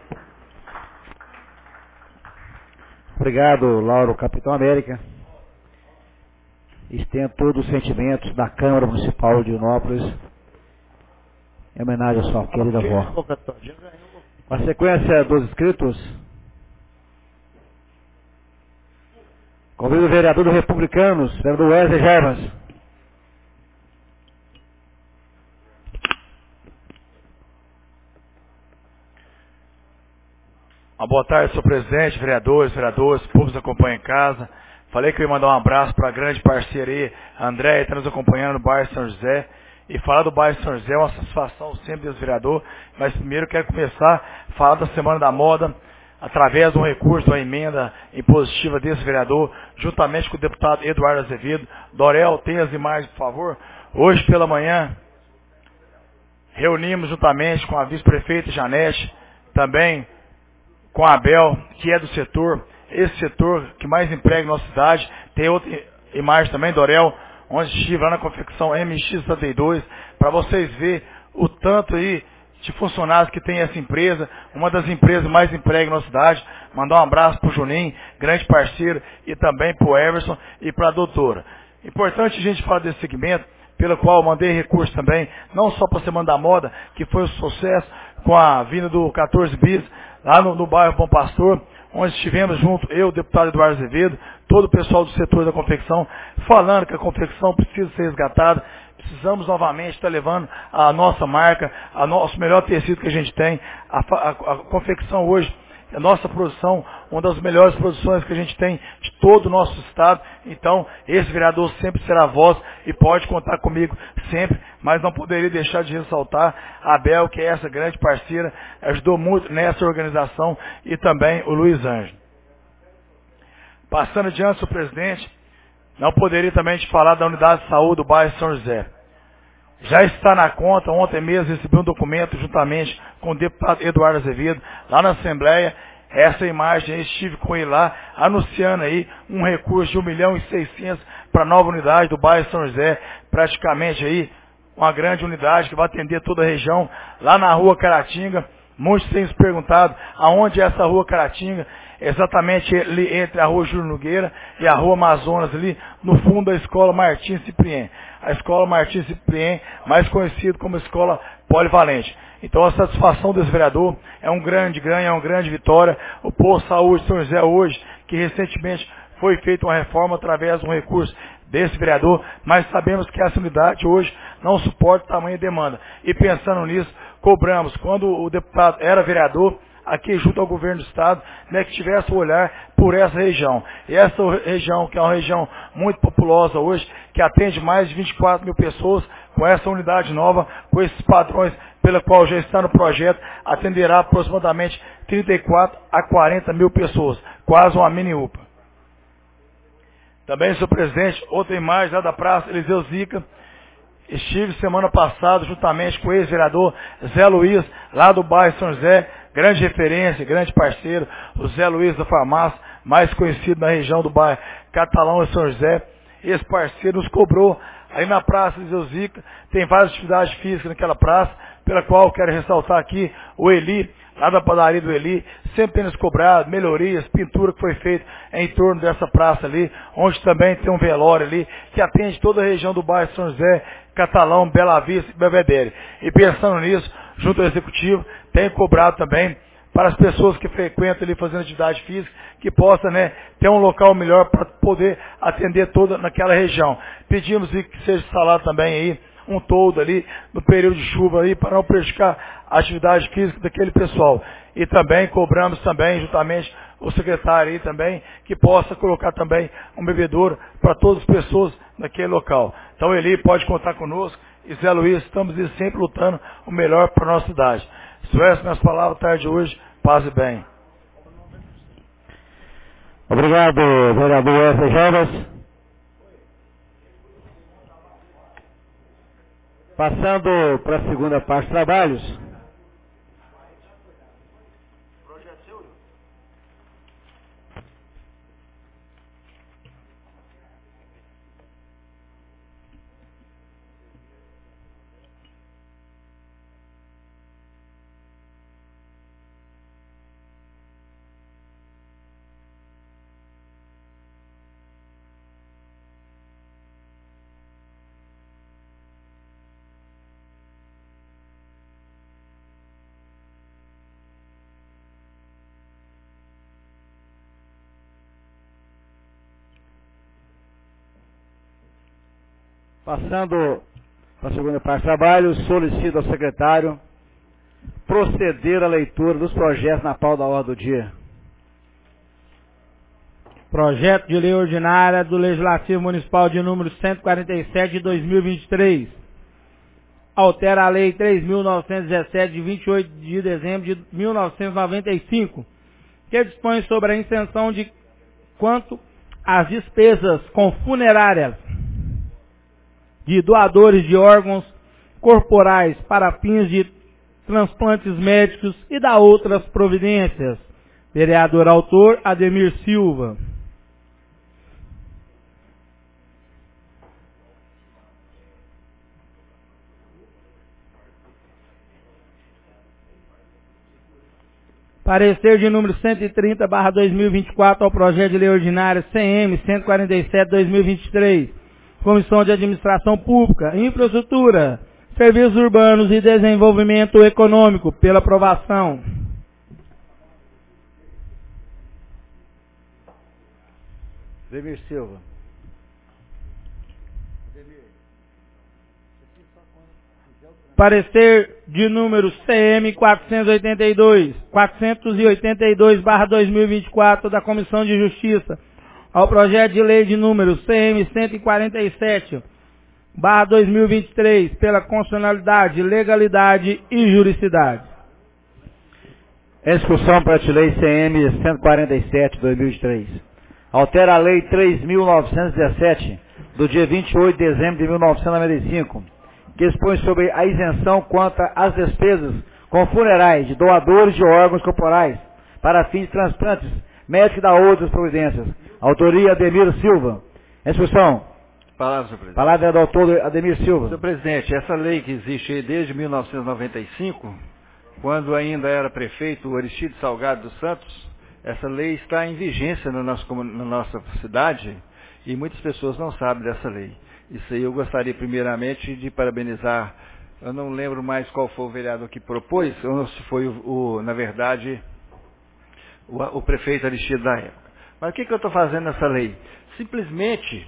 Obrigado, Lauro, Capitão América. Estendo todos os sentimentos da Câmara Municipal de Divinópolis em homenagem à sua querida avó. Com a sequência dos inscritos, convido o vereador do Republicanos, vereador Wesley Gervas. Uma boa tarde, senhor presidente, vereadores, vereadores, públicos que acompanham em casa. Falei que eu ia mandar um abraço para a grande parceira aí, a Andréia, que está nos acompanhando no bairro São José. E falar do bairro São José é uma satisfação sempre desse vereador. Mas primeiro eu quero começar a falar da Semana da Moda, através de um recurso, uma emenda impositiva desse vereador, juntamente com o deputado Eduardo Azevedo. Dorel, tem as imagens, por favor. Hoje pela manhã, reunimos juntamente com a vice-prefeita Janete, também com a Abel, que é do setor, esse setor que mais emprega na nossa cidade. Tem outra imagem também, Dorel, onde estive lá na confecção M X setenta e dois, para vocês verem o tanto aí de funcionários que tem essa empresa, uma das empresas mais emprega na nossa cidade. Mandar um abraço para o Juninho, grande parceiro, e também para o Everson e para a doutora. Importante a gente falar desse segmento, pelo qual eu mandei recurso também, não só para a Semana da Moda, que foi um sucesso com a vinda do quatorze bis, lá no, no bairro Bom Pastor, onde estivemos junto, eu, o deputado Eduardo Azevedo, todo o pessoal do setor da confecção, falando que a confecção precisa ser resgatada. Precisamos novamente estar levando a nossa marca, a nosso melhor tecido que a gente tem. A, a, a confecção hoje, a nossa produção, uma das melhores produções que a gente tem de todo o nosso estado. Então, esse vereador sempre será voz e pode contar comigo sempre, mas não poderia deixar de ressaltar a Abel, que é essa grande parceira, ajudou muito nessa organização, e também o Luiz Ângelo. Passando adiante, senhor presidente, não poderia também te falar da unidade de saúde do bairro São José. Já está na conta, ontem mesmo recebi um documento juntamente com o deputado Eduardo Azevedo, lá na Assembleia. Essa imagem aí, estive com ele lá, anunciando aí um recurso de um milhão e seiscentos para a nova unidade do bairro São José, praticamente aí uma grande unidade que vai atender toda a região, lá na rua Caratinga. Muitos têm se perguntado aonde é essa rua Caratinga. Exatamente ali entre a rua Júlio Nogueira e a rua Amazonas, ali no fundo da escola Martins Ciprien. A escola Martins Ciprien, mais conhecida como escola polivalente. Então a satisfação desse vereador é um grande ganho, é uma grande vitória. O Posto de Saúde de São José hoje, que recentemente foi feita uma reforma através de um recurso desse vereador, mas sabemos que essa unidade hoje não suporta tamanha demanda. E pensando nisso, cobramos, quando o deputado era vereador, aqui junto ao governo do estado, né, que tivesse o olhar por essa região. E essa região, que é uma região muito populosa hoje, que atende mais de vinte e quatro mil pessoas, com essa unidade nova, com esses padrões, pela qual já está no projeto, atenderá aproximadamente trinta e quatro a quarenta mil pessoas, quase uma mini U P A. Também, senhor presidente, outra imagem lá da Praça Eliseu Zica, Estive semana passada juntamente com o ex-vereador Zé Luiz, lá do bairro São José, grande referência, grande parceiro, o Zé Luiz da farmácia, mais conhecido na região do bairro Catalão e São José. Esse parceiro nos cobrou, aí na Praça de Zeuzica, tem várias atividades físicas naquela praça, pela qual eu quero ressaltar aqui o Eli, lá da padaria do Eli, sempre tem nos cobrado, melhorias, pintura que foi feita em torno dessa praça ali, onde também tem um velório ali, que atende toda a região do bairro São José, Catalão, Bela Vista e Belvedere. E pensando nisso, junto ao Executivo, tem cobrado também para as pessoas que frequentam ali fazendo atividade física, que possa, né, ter um local melhor para poder atender toda naquela região. Pedimos que seja instalado também aí um toldo ali no período de chuva aí para não prejudicar a atividade física daquele pessoal. E também cobramos também, juntamente, o secretário aí também, que possa colocar também um bebedouro para todas as pessoas naquele local. Então ele pode contar conosco e Zé Luiz, estamos sempre lutando o melhor para a nossa cidade. Se essas minhas palavras tarde de hoje, paz e bem. Obrigado, vereador F. Jovas. Passando para a segunda parte dos trabalhos. Passando para a segunda parte do trabalho, solicito ao secretário proceder à leitura dos projetos na pauta da ordem do dia. Projeto de lei ordinária do Legislativo Municipal de número cento e quarenta e sete de dois mil e vinte e três. Altera a Lei três mil novecentos e dezessete de vinte e oito de dezembro de mil novecentos e noventa e cinco, que dispõe sobre a isenção de quanto às despesas com funerárias de doadores de órgãos corporais para fins de transplantes médicos e da outras providências. Vereador autor, Ademir Silva. Parecer de número cento e trinta barra dois mil e vinte e quatro ao projeto de lei ordinária C M cento e quarenta e sete barra dois mil e vinte e três. Comissão de Administração Pública, Infraestrutura, Serviços Urbanos e Desenvolvimento Econômico, pela aprovação. Ademir Silva. Parecer de número C M quatrocentos e oitenta e dois, quatrocentos e oitenta e dois barra dois mil e vinte e quatro da Comissão de Justiça, ao projeto de lei de número C M cento e quarenta e sete barra dois mil e vinte e três, pela constitucionalidade, legalidade e juridicidade. Em discussão para a lei C M cento e quarenta e sete barra dois mil e vinte e três. Altera a lei três mil novecentos e dezessete, do dia vinte e oito de dezembro de mil novecentos e noventa e cinco, que expõe sobre a isenção quanto às despesas com funerais de doadores de órgãos corporais para fins de transplantes médicos e da outras providências. Autoria Ademir Silva. Em discussão. Palavra, senhor presidente. Palavra é do autor Ademir Silva. Senhor presidente, essa lei que existe aí desde mil novecentos e noventa e cinco, quando ainda era prefeito Aristides Salgado dos Santos, essa lei está em vigência no nosso, na nossa cidade e muitas pessoas não sabem dessa lei. Isso aí eu gostaria primeiramente de parabenizar, eu não lembro mais qual foi o vereador que propôs, ou se foi, o, o, na verdade, o, o prefeito Aristides da época. Mas o que, que eu estou fazendo nessa lei? Simplesmente,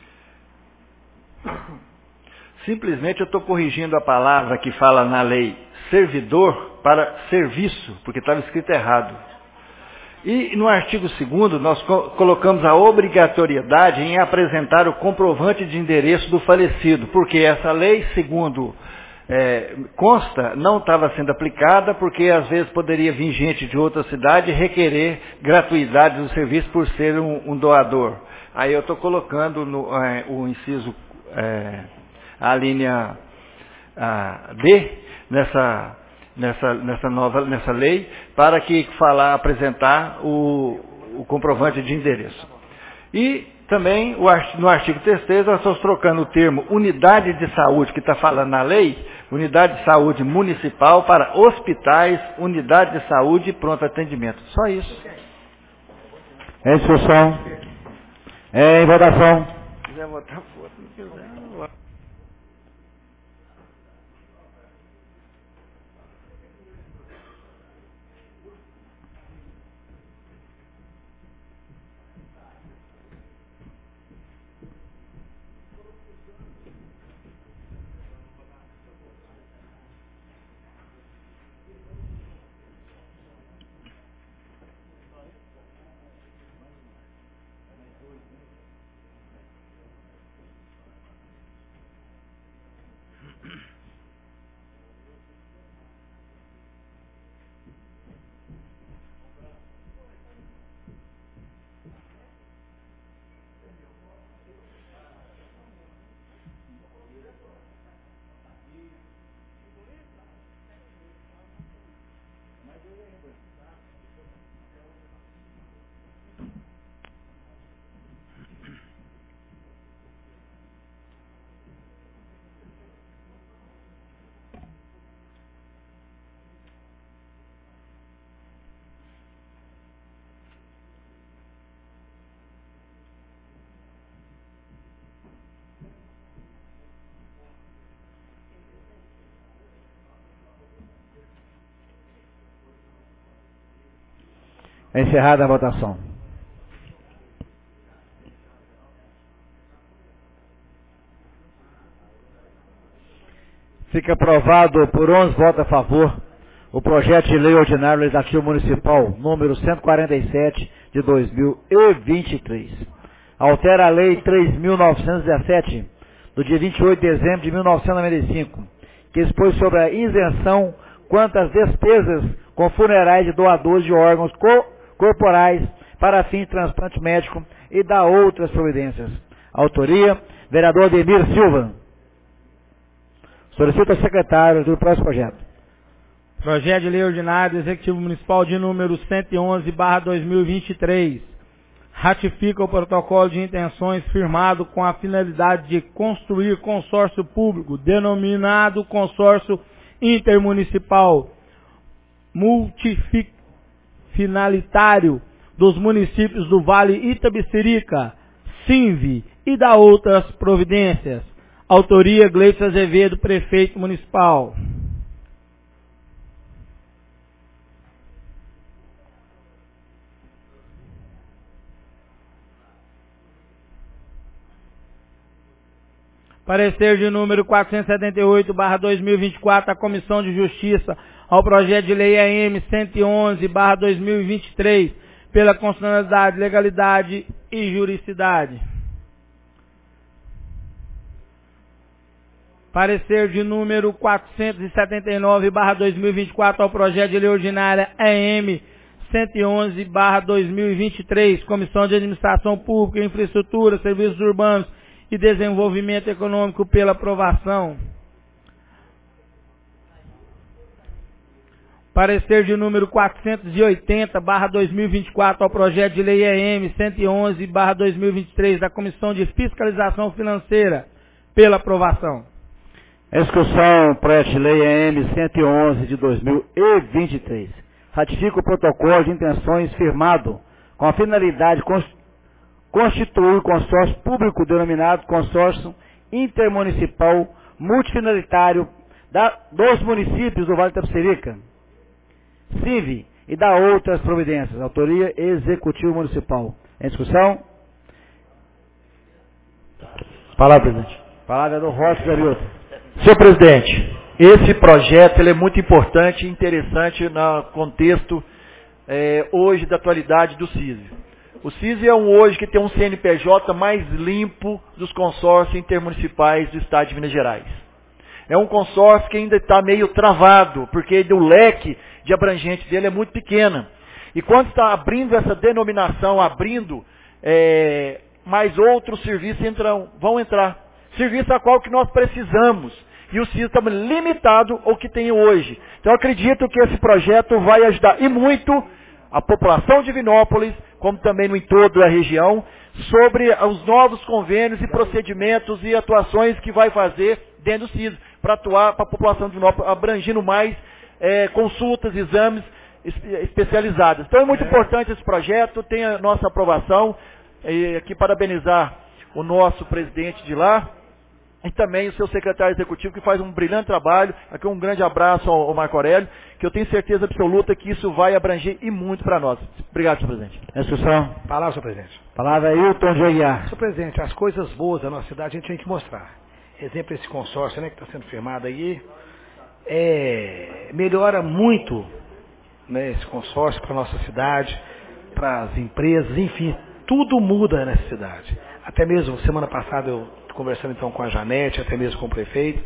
simplesmente eu estou corrigindo a palavra que fala na lei servidor para serviço, porque estava escrito errado. E no artigo segundo nós co colocamos a obrigatoriedade em apresentar o comprovante de endereço do falecido, porque essa lei, segundo é, consta, não estava sendo aplicada, porque às vezes poderia vir gente de outra cidade e requerer gratuidade do serviço por ser um, um doador. Aí eu estou colocando no, é, o inciso é, a linha a D nessa, nessa, nessa nova nessa lei, para que falar, apresentar o, o comprovante de endereço. E também o, no artigo terceiro nós estamos trocando o termo unidade de saúde, que está falando na lei, unidade de saúde municipal, para hospitais, unidade de saúde e pronto atendimento. Só isso. Em discussão. Em votação. Se quiser votar, foda. Se não quiser, não vota. Encerrada a votação. Fica aprovado por onze votos a favor o projeto de lei ordinário legislativo municipal número cento e quarenta e sete de dois mil e vinte e três. Altera a lei três mil novecentos e dezessete do dia vinte e oito de dezembro de mil novecentos e noventa e cinco, que expôs sobre a isenção quanto às despesas com funerais de doadores de órgãos co corporais para fins de transplante médico e da outras providências. Autoria, vereador Ademir Silva. Solicito ao secretário do próximo projeto. Projeto de lei ordinário do Executivo Municipal de número cento e onze barra dois mil e vinte e três. Ratifica o protocolo de intenções firmado com a finalidade de construir consórcio público, denominado consórcio intermunicipal multific finalitário dos municípios do Vale Itabicirica, SINV e da outras providências. Autoria Gleison Azevedo, prefeito municipal. Parecer de número quatrocentos e setenta e oito barra dois mil e vinte e quatro da Comissão de Justiça ao projeto de lei A M cento e onze barra dois mil e vinte e três pela constitucionalidade, legalidade e juridicidade. Parecer de número quatrocentos e setenta e nove barra dois mil e vinte e quatro ao projeto de lei ordinária A M cento e onze barra dois mil e vinte e três, Comissão de Administração Pública, Infraestrutura, Serviços Urbanos e Desenvolvimento Econômico pela aprovação. Parecer de número quatrocentos e oitenta barra dois mil e vinte e quatro ao projeto de lei E M cento e onze barra dois mil e vinte e três da Comissão de Fiscalização Financeira pela aprovação. Execução, projeto de lei E M cento e onze de dois mil e vinte e três. Ratifica o protocolo de intenções firmado com a finalidade de constituir o consórcio público denominado Consórcio Intermunicipal Multifinalitário da, dos municípios do Vale do Itapecerica, SINV e da outras providências. Autoria Executivo Municipal. Em discussão? Palavra, presidente. Palavra do Rossi Garoto. Senhor presidente, esse projeto ele é muito importante e interessante no contexto é, hoje da atualidade do C I S. O C I S é um hoje que tem um C N P J mais limpo dos consórcios intermunicipais do estado de Minas Gerais. É um consórcio que ainda está meio travado, porque o leque de abrangente dele é muito pequena. E quando está abrindo essa denominação, abrindo, é, mais outros serviços entram, vão entrar. serviço a qual que nós precisamos. E o C I S está limitado ao que tem hoje. Então eu acredito que esse projeto vai ajudar e muito a população de Divinópolis, como também no entorno da região, sobre os novos convênios e procedimentos e atuações que vai fazer dentro do C I S, para atuar para a população de Divinópolis, abrangindo mais é, consultas, exames especializados. Então é muito importante esse projeto, tem a nossa aprovação, e aqui parabenizar o nosso presidente de lá, e também o seu secretário executivo, que faz um brilhante trabalho. Aqui um grande abraço ao, ao Marco Aurélio, que eu tenho certeza absoluta que isso vai abranger e muito para nós. Obrigado, senhor presidente. Discussão. Palavra, senhor presidente. Palavra aí, o Tom de Aguiar. Senhor presidente, as coisas boas da nossa cidade a gente tem que mostrar. Exemplo, esse consórcio, né, que está sendo firmado aí, é, melhora muito, né, esse consórcio para a nossa cidade, para as empresas, enfim, tudo muda nessa cidade. Até mesmo, semana passada, eu conversando então com a Janete, até mesmo com o prefeito,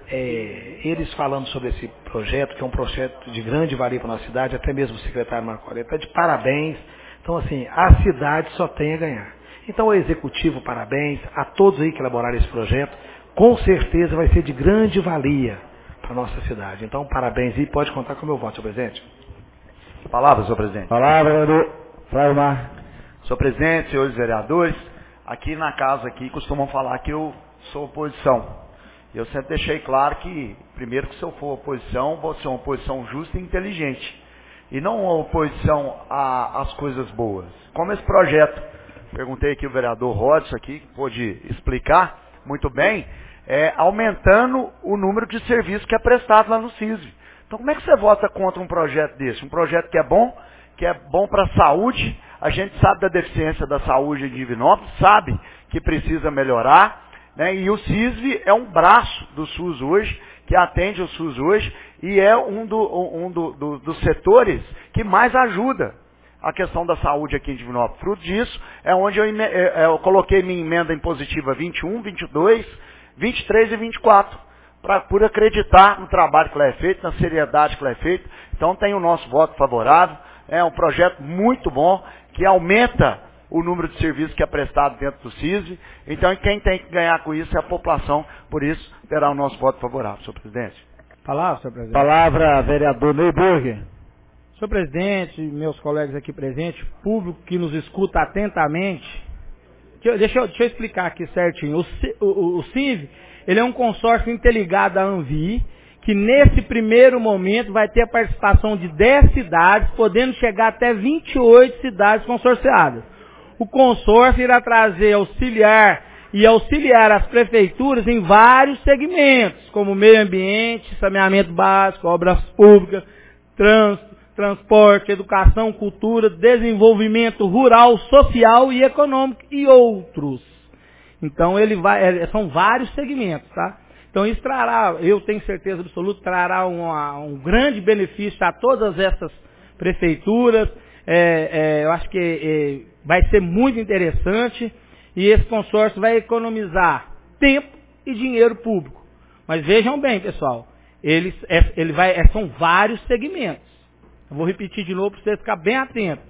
é, eles falando sobre esse projeto, que é um projeto de grande valia para a nossa cidade, até mesmo o secretário Marco Aurélio está de parabéns. Então, assim, a cidade só tem a ganhar. Então, ao executivo, parabéns, a todos aí que elaboraram esse projeto, com certeza vai ser de grande valia para a nossa cidade. Então, parabéns e pode contar com o meu voto, senhor presidente. Palavra, senhor presidente. Palavra do Flávio Mar. Senhor presidente, senhores vereadores, aqui na casa aqui costumam falar que eu sou oposição. Eu sempre deixei claro que, primeiro, que se eu for oposição, vou ser uma oposição justa e inteligente. E não uma oposição às coisas boas. Como esse projeto, perguntei aqui o vereador Rodson aqui, que pôde explicar muito bem, é, aumentando o número de serviços que é prestado lá no C I S V. Então como é que você vota contra um projeto desse? Um projeto que é bom, que é bom para a saúde. A gente sabe da deficiência da saúde em Divinópolis, sabe que precisa melhorar, né? E o C I S V é um braço do SUS hoje, que atende o SUS hoje, e é um, do, um do, do, dos setores que mais ajuda a questão da saúde aqui em Divinópolis. Fruto disso é onde eu, eu coloquei minha emenda impositiva vinte e um, vinte e dois, vinte e três e vinte e quatro, pra, por acreditar no trabalho que lá é feito, na seriedade que lá é feito. Então tem o nosso voto favorável. É um projeto muito bom, que aumenta o número de serviços que é prestado dentro do C I S V. Então, quem tem que ganhar com isso é a população. Por isso, terá o nosso voto favorável, senhor presidente. Palavra, senhor presidente. Palavra, vereador Neyburger. Senhor presidente, meus colegas aqui presentes, público que nos escuta atentamente, deixa eu, deixa eu explicar aqui certinho. O, o, o C I V, ele é um consórcio interligado à Anvi, que nesse primeiro momento vai ter a participação de dez cidades, podendo chegar até vinte e oito cidades consorciadas. O consórcio irá trazer auxiliar e auxiliar as prefeituras em vários segmentos, como meio ambiente, saneamento básico, obras públicas, trânsito, transporte, educação, cultura, desenvolvimento rural, social e econômico e outros. Então ele vai, são vários segmentos, tá? Então isso trará, eu tenho certeza absoluta, trará uma, um grande benefício a todas essas prefeituras. É, é, eu acho que é, vai ser muito interessante e esse consórcio vai economizar tempo e dinheiro público. Mas vejam bem, pessoal, eles, é, ele vai, é, são vários segmentos. Eu vou repetir de novo para você ficar bem atento.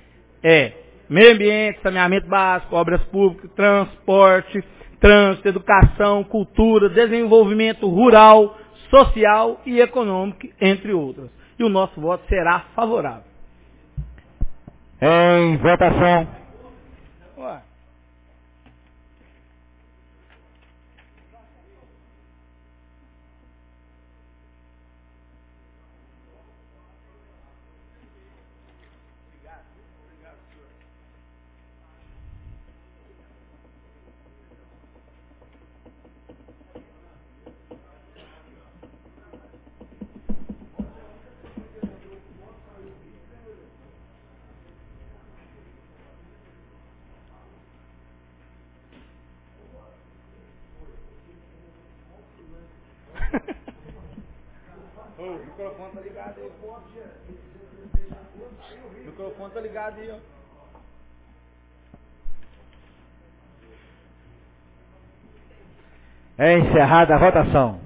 É meio ambiente, saneamento básico, obras públicas, transporte, trânsito, educação, cultura, desenvolvimento rural, social e econômico, entre outras. E o nosso voto será favorável. Em votação. Ué. Ô, o microfone tá ligado aí. O microfone tá ligado aí, ó. É encerrada a votação.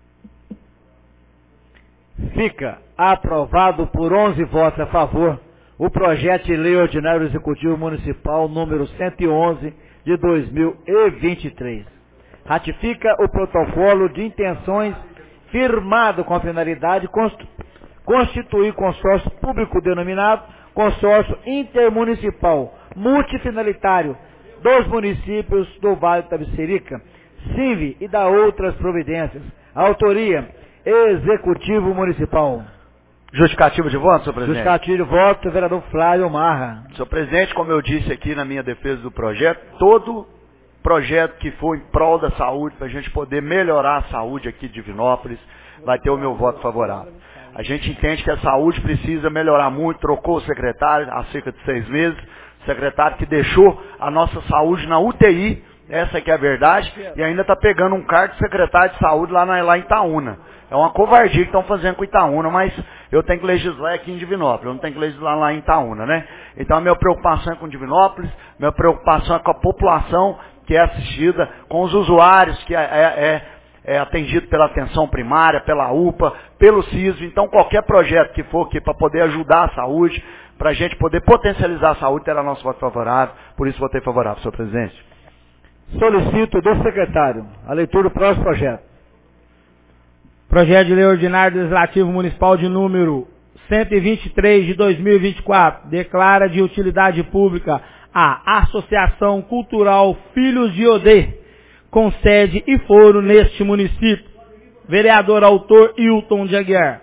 Fica aprovado por onze votos a favor, o projeto de lei ordinário executivo municipal número cento e onze de dois mil e vinte e três. Ratifica o protocolo de intenções firmado com a finalidade de constituir consórcio público denominado consórcio intermunicipal multifinalitário dos municípios do Vale do Itapecerica, S I N V e da outras providências. Autoria, Executivo Municipal. Justificativo de voto, senhor presidente? Justificativo de voto, vereador Flávio Marra. Senhor presidente, como eu disse aqui na minha defesa do projeto, todo projeto que for em prol da saúde, para a gente poder melhorar a saúde aqui de Divinópolis, vai ter o meu voto favorável. A gente entende que a saúde precisa melhorar muito, trocou o secretário há cerca de seis meses, secretário que deixou a nossa saúde na U T I, essa que é a verdade, e ainda está pegando um cargo de secretário de saúde lá, na, lá em Itaúna. É uma covardia que estão fazendo com Itaúna, mas eu tenho que legislar aqui em Divinópolis, eu não tenho que legislar lá em Itaúna, né? Então a minha preocupação é com Divinópolis, minha preocupação é com a população que é assistida, com os usuários que é, é, é atendido pela atenção primária, pela U P A, pelo S I S V. Então qualquer projeto que for aqui para poder ajudar a saúde, para a gente poder potencializar a saúde, terá nosso voto favorável, por isso votei favorável, senhor presidente. Solicito do secretário a leitura do próximo projeto. Projeto de Lei Ordinário Legislativo Municipal de número cento e vinte e três de dois mil e vinte e quatro declara de utilidade pública a Associação Cultural Filhos de Odê, com sede e foro neste município. Vereador autor Hilton de Aguiar.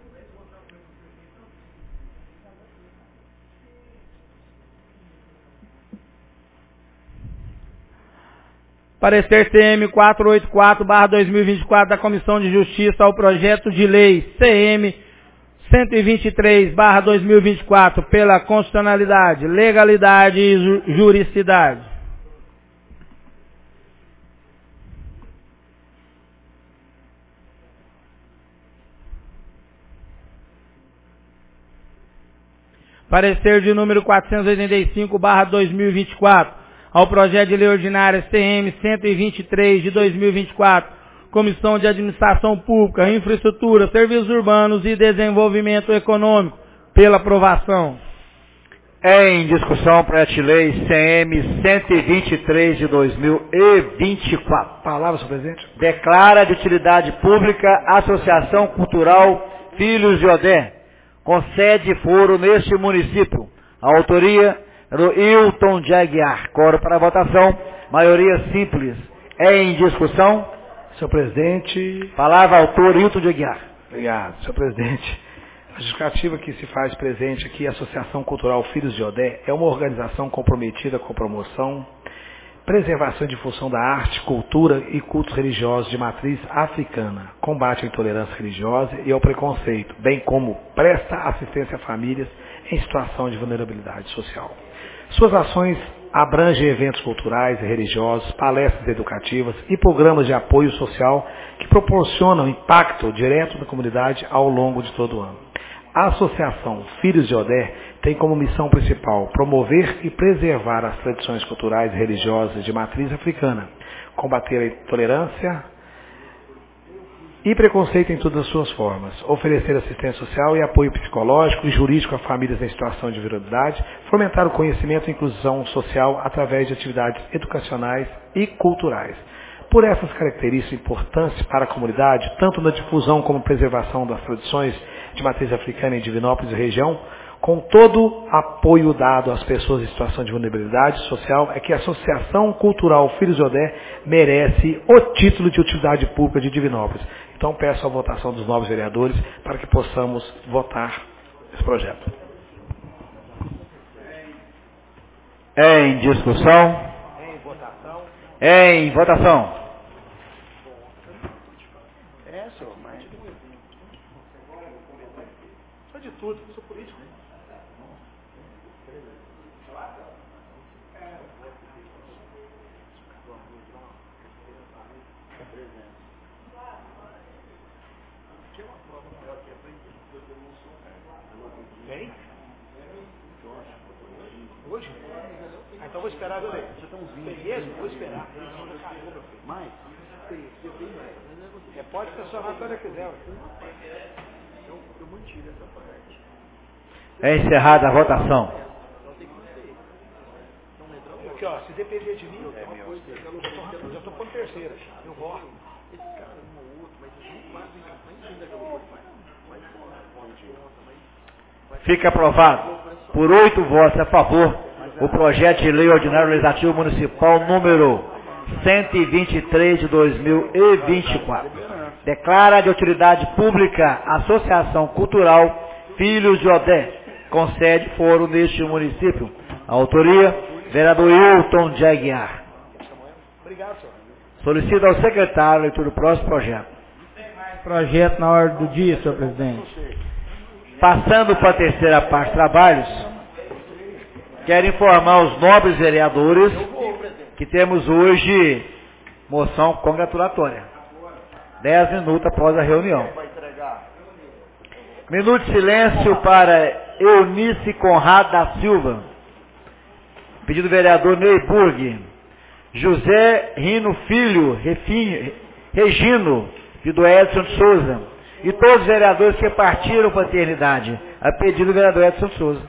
Parecer C M quatrocentos e oitenta e quatro barra dois mil e vinte e quatro da Comissão de Justiça ao projeto de lei C M cento e vinte e três barra dois mil e vinte e quatro pela constitucionalidade, legalidade e ju juridicidade. Parecer de número quatrocentos e oitenta e cinco barra dois mil e vinte e quatro ao projeto de lei ordinária C M cento e vinte e três de dois mil e vinte e quatro, Comissão de Administração Pública, Infraestrutura, Serviços Urbanos e Desenvolvimento Econômico, pela aprovação. Em discussão, projeto de lei C M cento e vinte e três de dois mil e vinte e quatro. Palavra, senhor presidente. Declara de utilidade pública a Associação Cultural Filhos de Odé, com sede e foro neste município. A autoria do Hilton de Aguiar. Coro para a votação. Maioria simples. Em discussão. Senhor presidente. Palavra autor Hilton de Aguiar. Obrigado, senhor presidente. A justificativa que se faz presente aqui, a Associação Cultural Filhos de Odé, é uma organização comprometida com a promoção, preservação e difusão da arte, cultura e cultos religiosos de matriz africana, combate à intolerância religiosa e ao preconceito, bem como presta assistência a famílias em situação de vulnerabilidade social. Suas ações abrangem eventos culturais e religiosos, palestras educativas e programas de apoio social que proporcionam impacto direto na comunidade ao longo de todo o ano. A Associação Filhos de Odé tem como missão principal promover e preservar as tradições culturais e religiosas de matriz africana, combater a intolerância e preconceito em todas as suas formas, oferecer assistência social e apoio psicológico e jurídico a famílias em situação de vulnerabilidade, fomentar o conhecimento e inclusão social através de atividades educacionais e culturais. Por essas características importantes para a comunidade, tanto na difusão como preservação das tradições de matriz africana em Divinópolis e região, com todo apoio dado às pessoas em situação de vulnerabilidade social, é que a Associação Cultural Filhos de Odé merece o título de utilidade pública de Divinópolis. Então peço a votação dos novos vereadores para que possamos votar esse projeto. Em discussão. Em votação. Em votação. É, senhor, mas... Sou de tudo, sou político. Tem? Hoje? Ah, então vou esperar, viu, Lei? Tem mesmo? Vou esperar. Mais? É, pode estacionar quando quiser. Eu, eu mantive essa parte. É encerrada a votação. Aqui, ó, se depender de mim, é uma coisa, eu já estou pondo terceira. Eu voto. Fica aprovado por oito votos a favor o projeto de lei ordinário legislativo municipal número cento e vinte e três de dois mil e vinte e quatro. Declara de utilidade pública a Associação Cultural Filhos de Odé, com sede e foro neste município. A autoria, vereador Hilton de Aguiar. Solicito ao secretário a leitura do próximo projeto. Projeto na ordem do dia, senhor presidente. Passando para a terceira parte de trabalhos, quero informar os nobres vereadores que temos hoje moção congratulatória. Dez minutos após a reunião. Minuto de silêncio para Eunice Conrado da Silva. Pedido do vereador Neyburg. José Rino Filho, Refinho, Regino, pedido Edson de Souza. E todos os vereadores que partiram para a eternidade. A pedido do vereador Edson de Souza.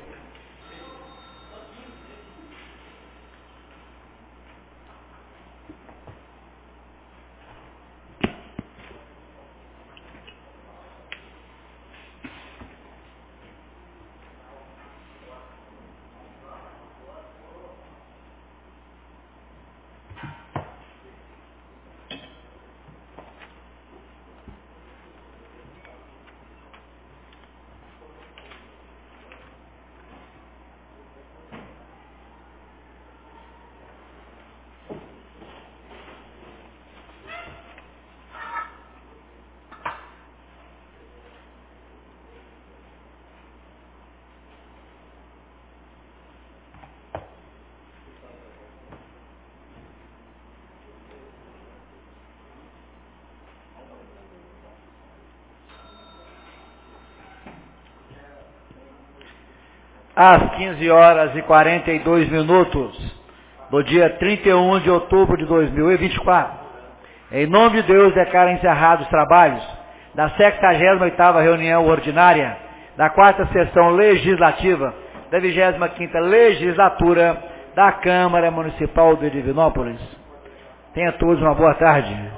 Às quinze horas e quarenta e dois minutos do dia trinta e um de outubro de dois mil e vinte e quatro, em nome de Deus, declaro encerrados os trabalhos da sexagésima oitava reunião ordinária da quarta sessão legislativa da vigésima quinta legislatura da Câmara Municipal de Divinópolis. Tenha todos uma boa tarde.